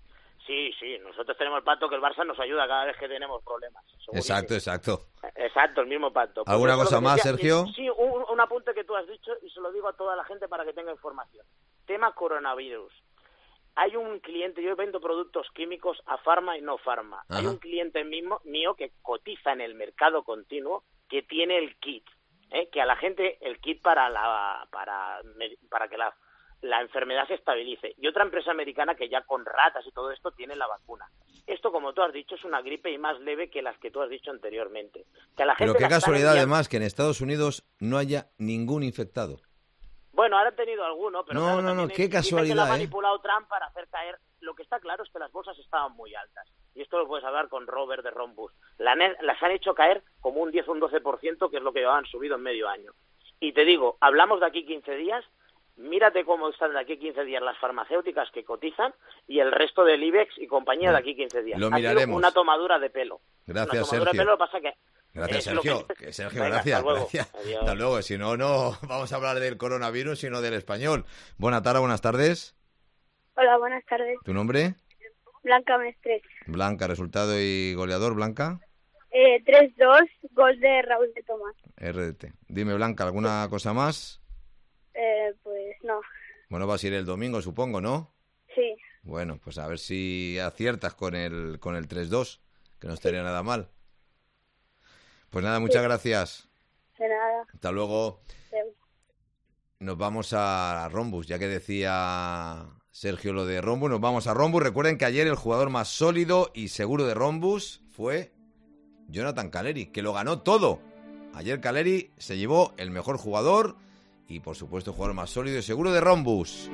Sí, sí, nosotros tenemos el pacto que el Barça nos ayuda cada vez que tenemos problemas. Exacto, exacto. Exacto, el mismo pacto. ¿Alguna cosa más, decía, Sergio? Sí, un, un apunte que tú has dicho y se lo digo a toda la gente para que tenga información. Tema coronavirus. Hay un cliente, yo vendo productos químicos a farma y no farma. Ajá. Hay un cliente mismo, mío que cotiza en el mercado continuo que tiene el kit, ¿eh? que a la gente el kit para la para para que la, la enfermedad se estabilice. Y otra empresa americana que ya con ratas y todo esto tiene la vacuna. Esto, como tú has dicho, es una gripe y más leve que las que tú has dicho anteriormente. Que a la gente Pero qué casualidad además que en Estados Unidos no haya ningún infectado. Bueno, ahora han tenido alguno, pero no, claro, no, no, qué casualidad, que lo ha ¿eh? manipulado Trump para hacer caer. Lo que está claro es que las bolsas estaban muy altas. Y esto lo puedes hablar con Robert de Rombus. La, las han hecho caer como un diez o un doce por ciento, que es lo que han subido en medio año. Y te digo, hablamos de aquí quince días, mírate cómo están de aquí quince días las farmacéuticas que cotizan y el resto del IBEX y compañía de aquí quince días. Lo miraremos. Una tomadura de pelo. Gracias, una tomadura Sergio. de pelo, lo pasa que Gracias, Sergio. Que... Que Sergio, Venga, gracias. hasta luego. Gracias. Adiós. Hasta luego. Si no, no vamos a hablar del coronavirus, sino del español. Buena tarde, buenas tardes. Hola, buenas tardes. ¿Tu nombre? Blanca Mestres. Blanca, resultado y goleador, Blanca. Eh, tres dos, gol de Raúl de Tomás. R D T. Dime, Blanca, ¿alguna cosa más? Eh, pues no. Bueno, vas a ir el domingo, supongo, ¿no? Sí. Bueno, pues a ver si aciertas con el con el tres dos, que no estaría nada mal. Pues nada, muchas Sí. gracias. De nada. Hasta luego. Adeu. Nos vamos a Rombus, ya que decía Sergio lo de Rombus, nos vamos a Rombus. Recuerden que ayer el jugador más sólido y seguro de Rombus fue Jonathan Caleri, que lo ganó todo. Ayer Caleri se llevó el mejor jugador y, por supuesto, el jugador más sólido y seguro de Rombus.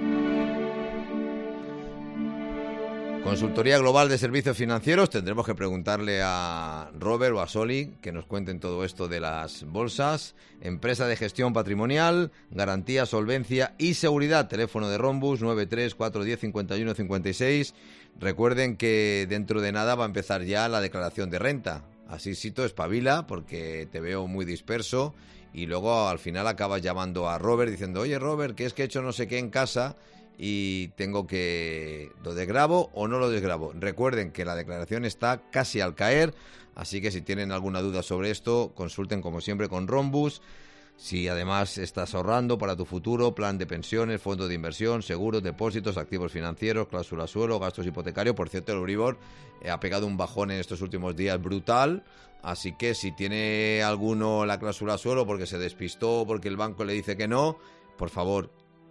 Consultoría Global de Servicios Financieros. Tendremos que preguntarle a Robert o a Soli que nos cuenten todo esto de las bolsas. Empresa de gestión patrimonial, garantía, solvencia y seguridad. Teléfono de Rombus nueve tres cuatro uno cero cinco uno cinco seis. Recuerden que dentro de nada va a empezar ya la declaración de renta. Así, Sito, espabila porque te veo muy disperso y luego al final acabas llamando a Robert diciendo: oye, Robert, que es que he hecho no sé qué en casa y tengo que... ¿lo desgravo o no lo desgravo? Recuerden que la declaración está casi al caer, así que si tienen alguna duda sobre esto, consulten como siempre con Rombus. Si además estás ahorrando para tu futuro, plan de pensiones, fondo de inversión, seguros, depósitos, activos financieros, cláusula suelo, gastos hipotecarios. Por cierto, el Euribor eh, ha pegado un bajón en estos últimos días brutal, así que si tiene alguno la cláusula suelo porque se despistó, porque el banco le dice que no, por favor,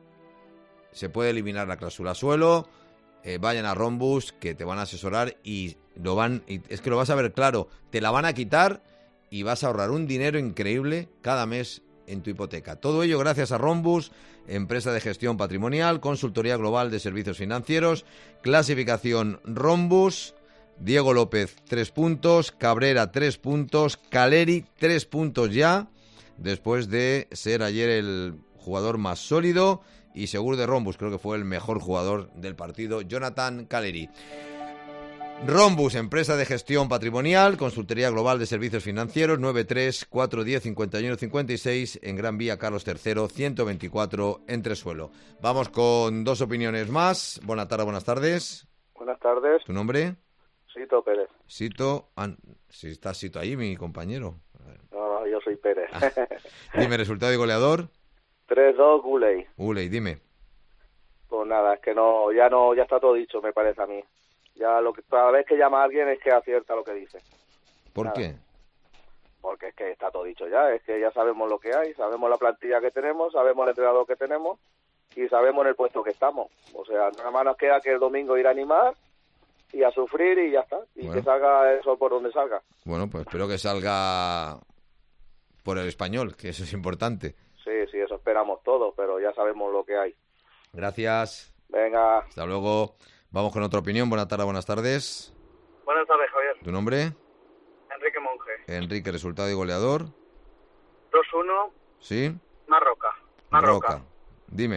se puede eliminar la cláusula suelo. Eh, vayan a Rombus, que te van a asesorar y lo van, y es que lo vas a ver claro, te la van a quitar y vas a ahorrar un dinero increíble cada mes en tu hipoteca. Todo ello gracias a Rombus, empresa de gestión patrimonial, consultoría global de servicios financieros, clasificación Rombus. Diego López, tres puntos, Cabrera, tres puntos, Caleri, tres puntos ya, después de ser ayer el jugador más sólido y seguro de Rombus. Creo que fue el mejor jugador del partido, Jonathan Caleri. Rombus, empresa de gestión patrimonial, consultoría global de servicios financieros, nueve tres cuatro uno cero cinco uno cinco seis, en Gran Vía Carlos tercero, ciento veinticuatro, Entresuelo. Vamos con dos opiniones más. Buenas tardes, buenas tardes. Buenas tardes. ¿Tu nombre? Sito Pérez. Sito, ah, si está Sito ahí, mi compañero. No, no, yo soy Pérez. Ah. Dime, resultado y goleador. tres dos, Guley. Guley, dime. Pues nada, es que no, ya no, ya está todo dicho, me parece a mí. Ya lo que cada vez que llama a alguien es que acierta lo que dice. ¿Por Nada. qué? Porque es que está todo dicho ya, es que ya sabemos lo que hay, sabemos la plantilla que tenemos, sabemos el entrenador que tenemos y sabemos en el puesto que estamos. O sea, nada más nos queda que el domingo ir a animar y a sufrir y ya está. Y bueno, que salga eso por donde salga. Bueno, pues espero que salga por el Español, que eso es importante. Sí, sí, eso esperamos todos, pero ya sabemos lo que hay. Gracias. Venga. Hasta luego. Vamos con otra opinión. Buenas tardes, buenas tardes. Buenas tardes, Javier. ¿Tu nombre? Enrique Monge. Enrique, resultado y goleador. dos uno, ¿Sí? Marroca. Marroca. Roca. Dime.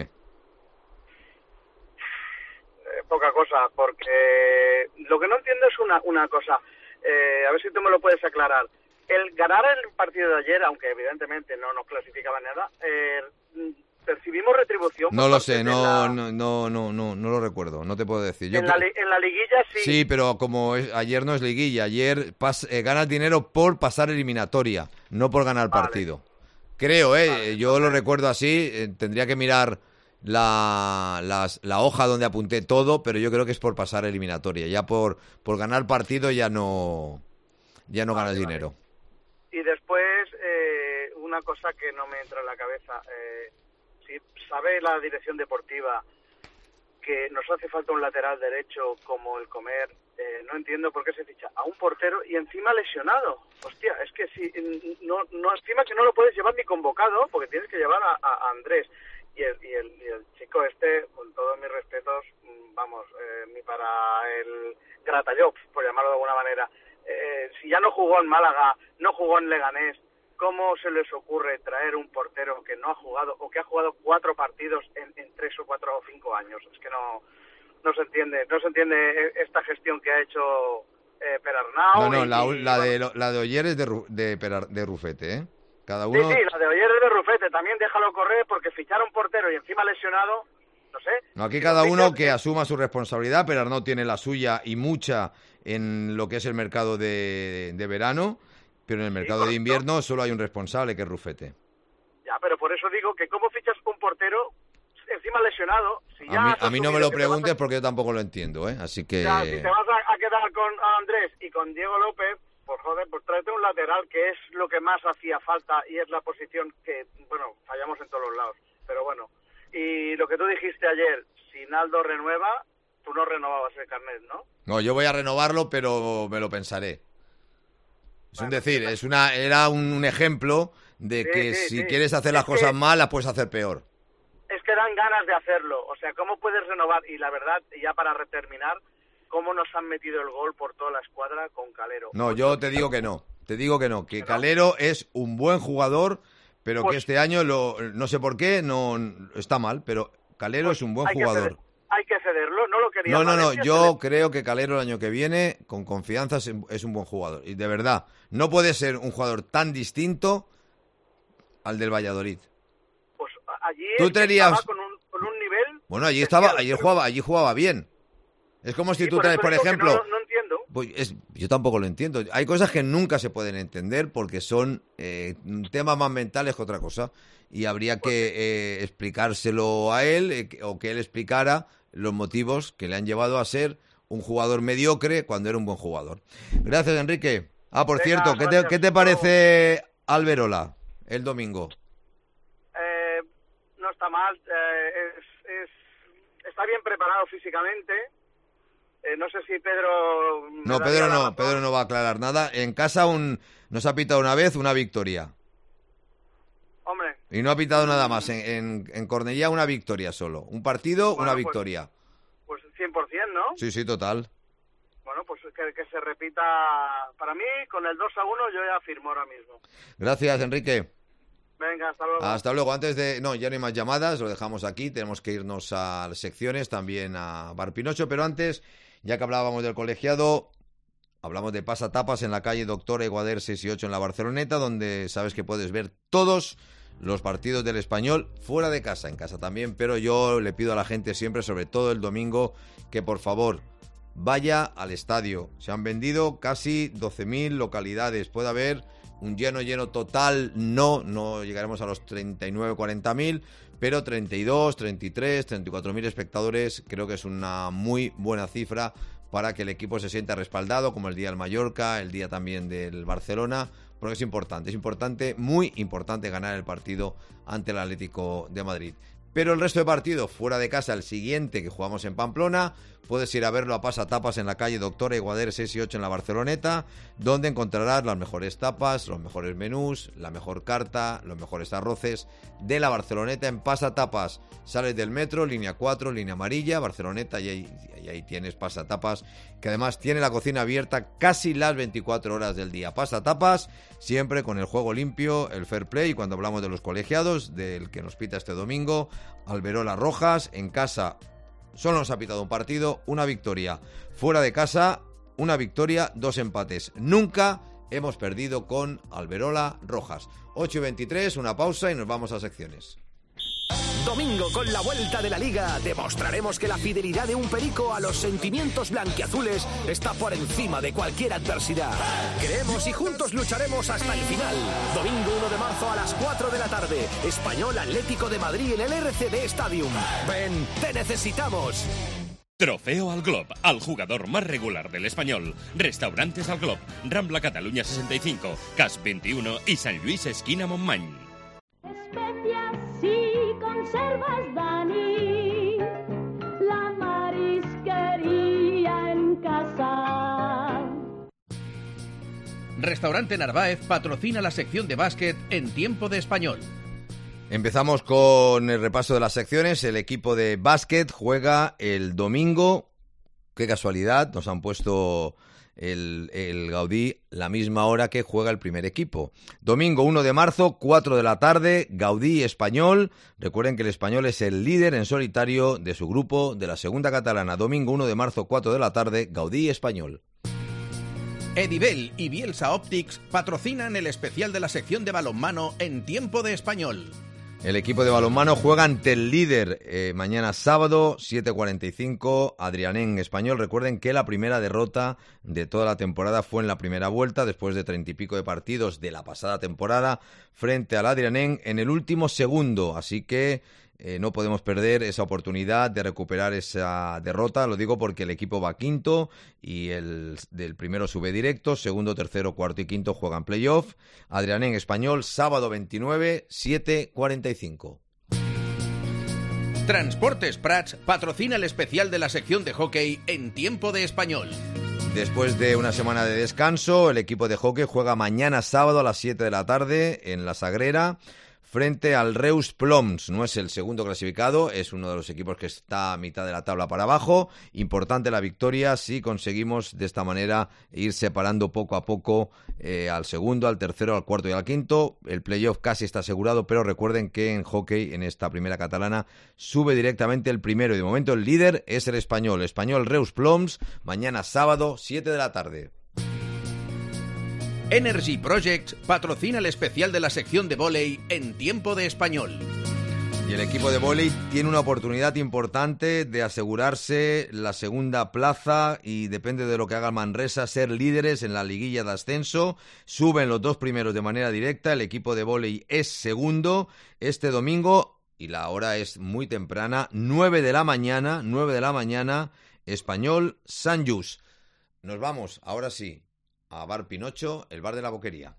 Eh, poca cosa, porque lo que no entiendo es una, una cosa. Eh, a ver si tú me lo puedes aclarar. El ganar el partido de ayer, aunque evidentemente no nos clasificaba nada, eh, ¿percibimos retribución? No por lo parte sé, de no, la- no, no, no, no, no lo recuerdo, no te puedo decir. Yo en, la, cre- li- en la liguilla sí. Sí, pero como es- ayer no es liguilla, ayer pas- eh, ganas dinero por pasar eliminatoria, no por ganar Vale. partido. Creo, ¿eh? Yo lo recuerdo así, eh, tendría que mirar la, las- la hoja donde apunté todo, pero yo creo que es por pasar eliminatoria. Ya por, por ganar partido ya no, ya no ganas dinero. Y después, eh, una cosa que no me entra en la cabeza. Eh, si sabe la dirección deportiva que nos hace falta un lateral derecho como el Comer, eh, no entiendo por qué se ficha a un portero y encima lesionado. Hostia, es que si no, no encima que no lo puedes llevar ni convocado, porque tienes que llevar a, a Andrés. Y el, y, el, y el chico este, con todos mis respetos, mm, vamos, eh, ni para el Gratallop, por llamarlo de alguna manera. Eh, si ya no jugó en Málaga, no jugó en Leganés, ¿cómo se les ocurre traer un portero que no ha jugado o que ha jugado cuatro partidos en, en tres o cuatro o cinco años? Es que no no se entiende, no se entiende esta gestión que ha hecho eh, Perarnau. No, no, y- la, y, la, bueno, de, lo- la de Oyer es de, Ru- de, Perar- de Rufete, ¿eh? Cada Sí, uno... sí, la de Oyer es de Rufete, también déjalo correr porque fichar a un portero y encima lesionado, no sé. No, aquí cada uno que asuma su responsabilidad, pero Arnaud tiene la suya y mucha en lo que es el mercado de, de verano, pero en el mercado de invierno solo hay un responsable, que es Rufete. Ya, pero por eso digo que cómo fichas un portero encima lesionado. Si ya A mí, has a mí no me asumido lo que te vas preguntes a- porque yo tampoco lo entiendo, ¿eh? Así que... Ya, si te vas a, a quedar con Andrés y con Diego López, pues joder, pues tráete un lateral, que es lo que más hacía falta y es la posición que, bueno, fallamos en todos los lados. Pero bueno, y lo que tú dijiste ayer, si Naldo renueva, tú no renovabas el carnet, ¿no? No, yo voy a renovarlo, pero me lo pensaré. Es un decir, es una, era un, un ejemplo de Sí, que sí, si sí. quieres hacer las Es cosas que- mal, las puedes hacer peor. Es que dan ganas de hacerlo. O sea, ¿cómo puedes renovar? Y la verdad, y ya para terminar, ¿cómo nos han metido el gol por toda la escuadra con Calero? No, yo te digo que no. Te digo que no. Que Calero es un buen jugador, pero Pues- que este año, lo, no sé por qué, no está mal, pero Calero es un buen Hay que jugador. ceder- hay que cederlo, no lo quería No, no, no, Valencia, yo creo que Calero el año que viene, con confianza, es, es un buen jugador. Y de verdad, no puede ser un jugador tan distinto al del Valladolid. Pues allí Tú es que tenías- estaba con un, con un nivel... Bueno, allí estaba, allí jugaba, allí jugaba bien. Es como si Sí, tú por traes, eso por digo que ejemplo... No, no entiendo. Pues es- yo tampoco lo entiendo. Hay cosas que nunca se pueden entender porque son eh, temas más mentales que otra cosa. Y habría que eh, explicárselo a él eh, que- o que él explicara los motivos que le han llevado a ser un jugador mediocre cuando era un buen jugador. Gracias, Enrique. Ah, por Venga, cierto, ¿qué te, gracias. qué te parece Alberola el domingo? Eh, no está mal, eh, es, es- está bien preparado físicamente. Eh, no sé si Pedro... me No, daría Pedro la no, razón. Pedro no va a aclarar nada. En casa un, nos ha pitado una vez una victoria. Hombre, Y no ha pitado nada más. En, en, en Cornellá una victoria solo. Un partido, Bueno, una pues- victoria. pues cien por ciento, ¿no? Sí, sí, total. Bueno, pues que, que se repita... Para mí, con el dos a uno yo ya firmo ahora mismo. Gracias, Enrique. Venga, hasta luego. Hasta luego. Antes de... No, ya no hay más llamadas, lo dejamos aquí. Tenemos que irnos a las secciones, también a Bar Pinocho. Pero antes, ya que hablábamos del colegiado, hablamos de pasatapas en la calle Doctor Eguader seis y ocho en la Barceloneta, donde sabes que puedes ver todos los partidos del Español fuera de casa, en casa también. Pero yo le pido a la gente siempre, sobre todo el domingo, que por favor vaya al estadio. Se han vendido casi doce mil localidades. Puede haber un lleno, lleno total. No, no llegaremos a los treinta y nueve, cuarenta mil, pero treinta y dos, treinta y tres, treinta y cuatro mil espectadores creo que es una muy buena cifra para que el equipo se sienta respaldado, como el día del Mallorca, el día también del Barcelona, porque es importante, es importante, muy importante ganar el partido ante el Atlético de Madrid. Pero el resto de partidos, fuera de casa, el siguiente que jugamos en Pamplona, puedes ir a verlo a pasatapas en la calle Doctor Eguader seis y ocho en la Barceloneta, donde encontrarás las mejores tapas, los mejores menús, la mejor carta, los mejores arroces de la Barceloneta en pasatapas. Sales del metro, línea cuatro, línea amarilla, Barceloneta, y ahí, y ahí tienes pasatapas, que además tiene la cocina abierta casi las veinticuatro horas del día. Pasatapas, siempre con el juego limpio, el fair play, y cuando hablamos de los colegiados, del que nos pita este domingo, Alberola Rojas, en casa solo nos ha pitado un partido, una victoria. Fuera de casa, una victoria, dos empates. Nunca hemos perdido con Alberola Rojas. ocho y veintitrés, una pausa y nos vamos a secciones. Domingo con la vuelta de la Liga demostraremos que la fidelidad de un perico a los sentimientos blanquiazules está por encima de cualquier adversidad. Creemos y juntos lucharemos hasta el final. Domingo uno de marzo a las cuatro de la tarde. Español Atlético de Madrid en el R C D Stadium. Ven, te necesitamos. Trofeo al Glob, al jugador más regular del Español. Restaurantes al Glob, Rambla Cataluña sesenta y cinco, Cas veintiuno y San Luis esquina Montmany. Especias y conservas, Dani, la marisquería en casa. Restaurante Narváez patrocina la sección de básquet en Tiempo de Español. Empezamos con el repaso de las secciones. El equipo de básquet juega el domingo. Qué casualidad, nos han puesto el, el Gaudí la misma hora que juega el primer equipo. Domingo uno de marzo, cuatro de la tarde, Gaudí Español. Recuerden que el Español es el líder en solitario de su grupo de la segunda catalana. Domingo uno de marzo, cuatro de la tarde, Gaudí Español. Edivel y Bielsa Optics patrocinan el especial de la sección de balonmano en Tiempo de Español. El equipo de balonmano juega ante el líder eh, mañana sábado, siete cuarenta y cinco, Adrianén Español. Recuerden que la primera derrota de toda la temporada fue en la primera vuelta, después de treinta y pico de partidos de la pasada temporada, frente al Adrianén en el último segundo. Así que eh, no podemos perder esa oportunidad de recuperar esa derrota. Lo digo porque el equipo va quinto y el del primero sube directo, segundo, tercero, cuarto y quinto juegan playoff. Adrianén Español, sábado veintinueve, siete cuarenta y cinco. Transportes Prats patrocina el especial de la sección de hockey en tiempo de Español. Después de una semana de descanso, el equipo de hockey juega mañana sábado a las siete de la tarde en La Sagrera frente al Reus Ploms. No es el segundo clasificado, es uno de los equipos que está a mitad de la tabla para abajo. Importante la victoria si conseguimos de esta manera ir separando poco a poco eh, al segundo, al tercero, al cuarto y al quinto. El playoff casi está asegurado, pero recuerden que en hockey, en esta primera catalana, sube directamente el primero y de momento el líder es el Español. Español Reus Ploms, mañana sábado, siete de la tarde. Energy Projects patrocina el especial de la sección de vóley en tiempo de Español. Y el equipo de vóley tiene una oportunidad importante de asegurarse la segunda plaza y depende de lo que haga el Manresa, ser líderes en la liguilla de ascenso. Suben los dos primeros de manera directa, el equipo de vóley es segundo este domingo y la hora es muy temprana, nueve de la mañana, nueve de la mañana, Español Sant Just. Nos vamos, ahora sí, a Bar Pinocho, el bar de la Boquería.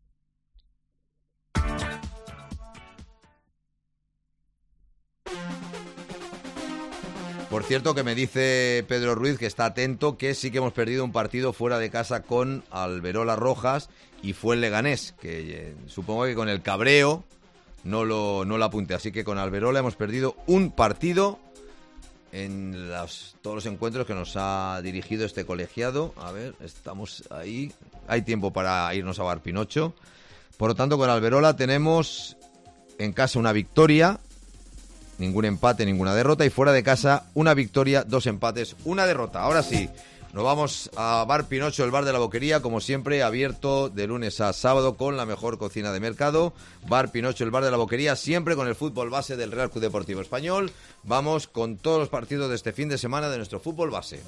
Por cierto, que me dice Pedro Ruiz que está atento, que sí que hemos perdido un partido fuera de casa con Alberola Rojas y fue el Leganés, que eh, supongo que con el cabreo no lo, no lo apunté. Así que con Alberola hemos perdido un partido en los, todos los encuentros que nos ha dirigido este colegiado. A ver, estamos ahí. Hay tiempo para irnos a Bar Pinocho. Por lo tanto, con Alberola tenemos en casa una victoria, ningún empate, ninguna derrota. Y fuera de casa una victoria, dos empates, una derrota. Ahora sí, nos vamos a Bar Pinocho, el bar de la Boquería, como siempre, abierto de lunes a sábado con la mejor cocina de mercado. Bar Pinocho, el bar de la Boquería, siempre con el fútbol base del Real Club Deportivo Español. Vamos con todos los partidos de este fin de semana de nuestro fútbol base.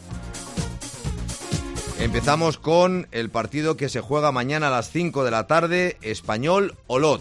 Empezamos con el partido que se juega mañana a las cinco de la tarde, Español-Olot.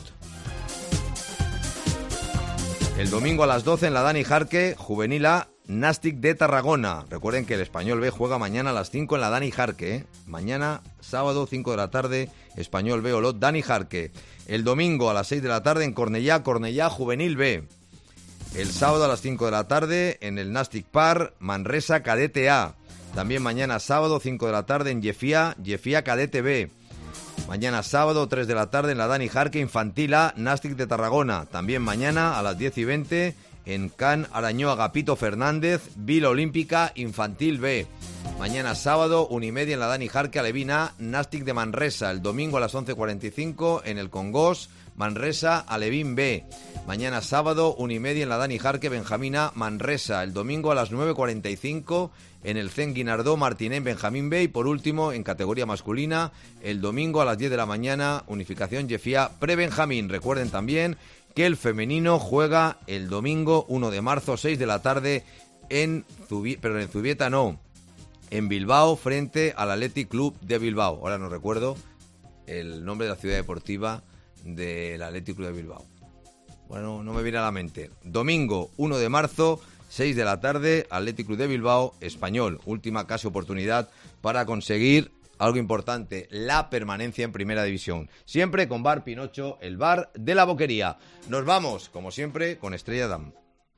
El domingo a las doce en la Dani Jarque, Juvenil A, Nàstic de Tarragona. Recuerden que el Español B juega mañana a las cinco en la Dani Jarque. ¿eh? Mañana, sábado, cinco de la tarde, Español B, Olot, Dani Jarque. El domingo a las seis de la tarde en Cornellá, Cornellá, Juvenil B. El sábado a las cinco de la tarde en el Nàstic Park, Manresa, Cadete A. También mañana sábado, cinco de la tarde en Llefià, Llefià, Cadete B. Mañana sábado, tres de la tarde en la Dani Jarque, Infantil A, Nàstic de Tarragona. También mañana a las diez y veinte en Can Arañó, Agapito Fernández, Vila Olímpica, Infantil B. Mañana sábado, una y media en la Dani Jarque, Alevín A, Nàstic de Manresa. El domingo a las once cuarenta y cinco en el Congost, Manresa, Alevín B. Mañana sábado, una y media en la Dani Jarque, Benjamín A, Manresa. El domingo a las nueve cuarenta y cinco en el Zen Guinardó, Martinén, Benjamín B. Y por último, en categoría masculina, el domingo a las diez de la mañana, Unificación Llefià, Pre-Benjamín. Recuerden también que el femenino juega el domingo uno de marzo, seis de la tarde, en Zubi- pero en Zubieta no, en Bilbao, frente al Athletic Club de Bilbao. Ahora no recuerdo el nombre de la ciudad deportiva del Athletic Club de Bilbao. Bueno, no me viene a la mente. Domingo uno de marzo, seis de la tarde, Athletic Club de Bilbao, Español. Última casi oportunidad para conseguir algo importante, la permanencia en Primera División. Siempre con Bar Pinocho, el bar de la Boquería. Nos vamos, como siempre, con Estrella Damm.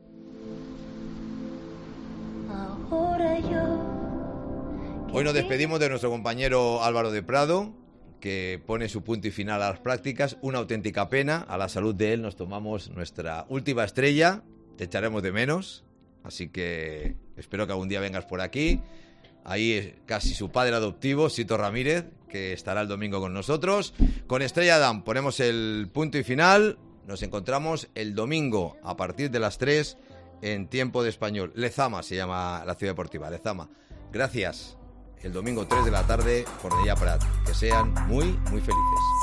Hoy nos despedimos de nuestro compañero Álvaro de Prado, que pone su punto y final a las prácticas. Una auténtica pena. A la salud de él nos tomamos nuestra última estrella. Te echaremos de menos. Así que espero que algún día vengas por aquí. Ahí es casi su padre adoptivo, Sito Ramírez, que estará el domingo con nosotros. Con Estrella Damm ponemos el punto y final. Nos encontramos el domingo a partir de las tres en Tiempo de Español. Lezama se llama la ciudad deportiva, Lezama. Gracias. El domingo tres de la tarde, Cornellà Prat. Que sean muy, muy felices.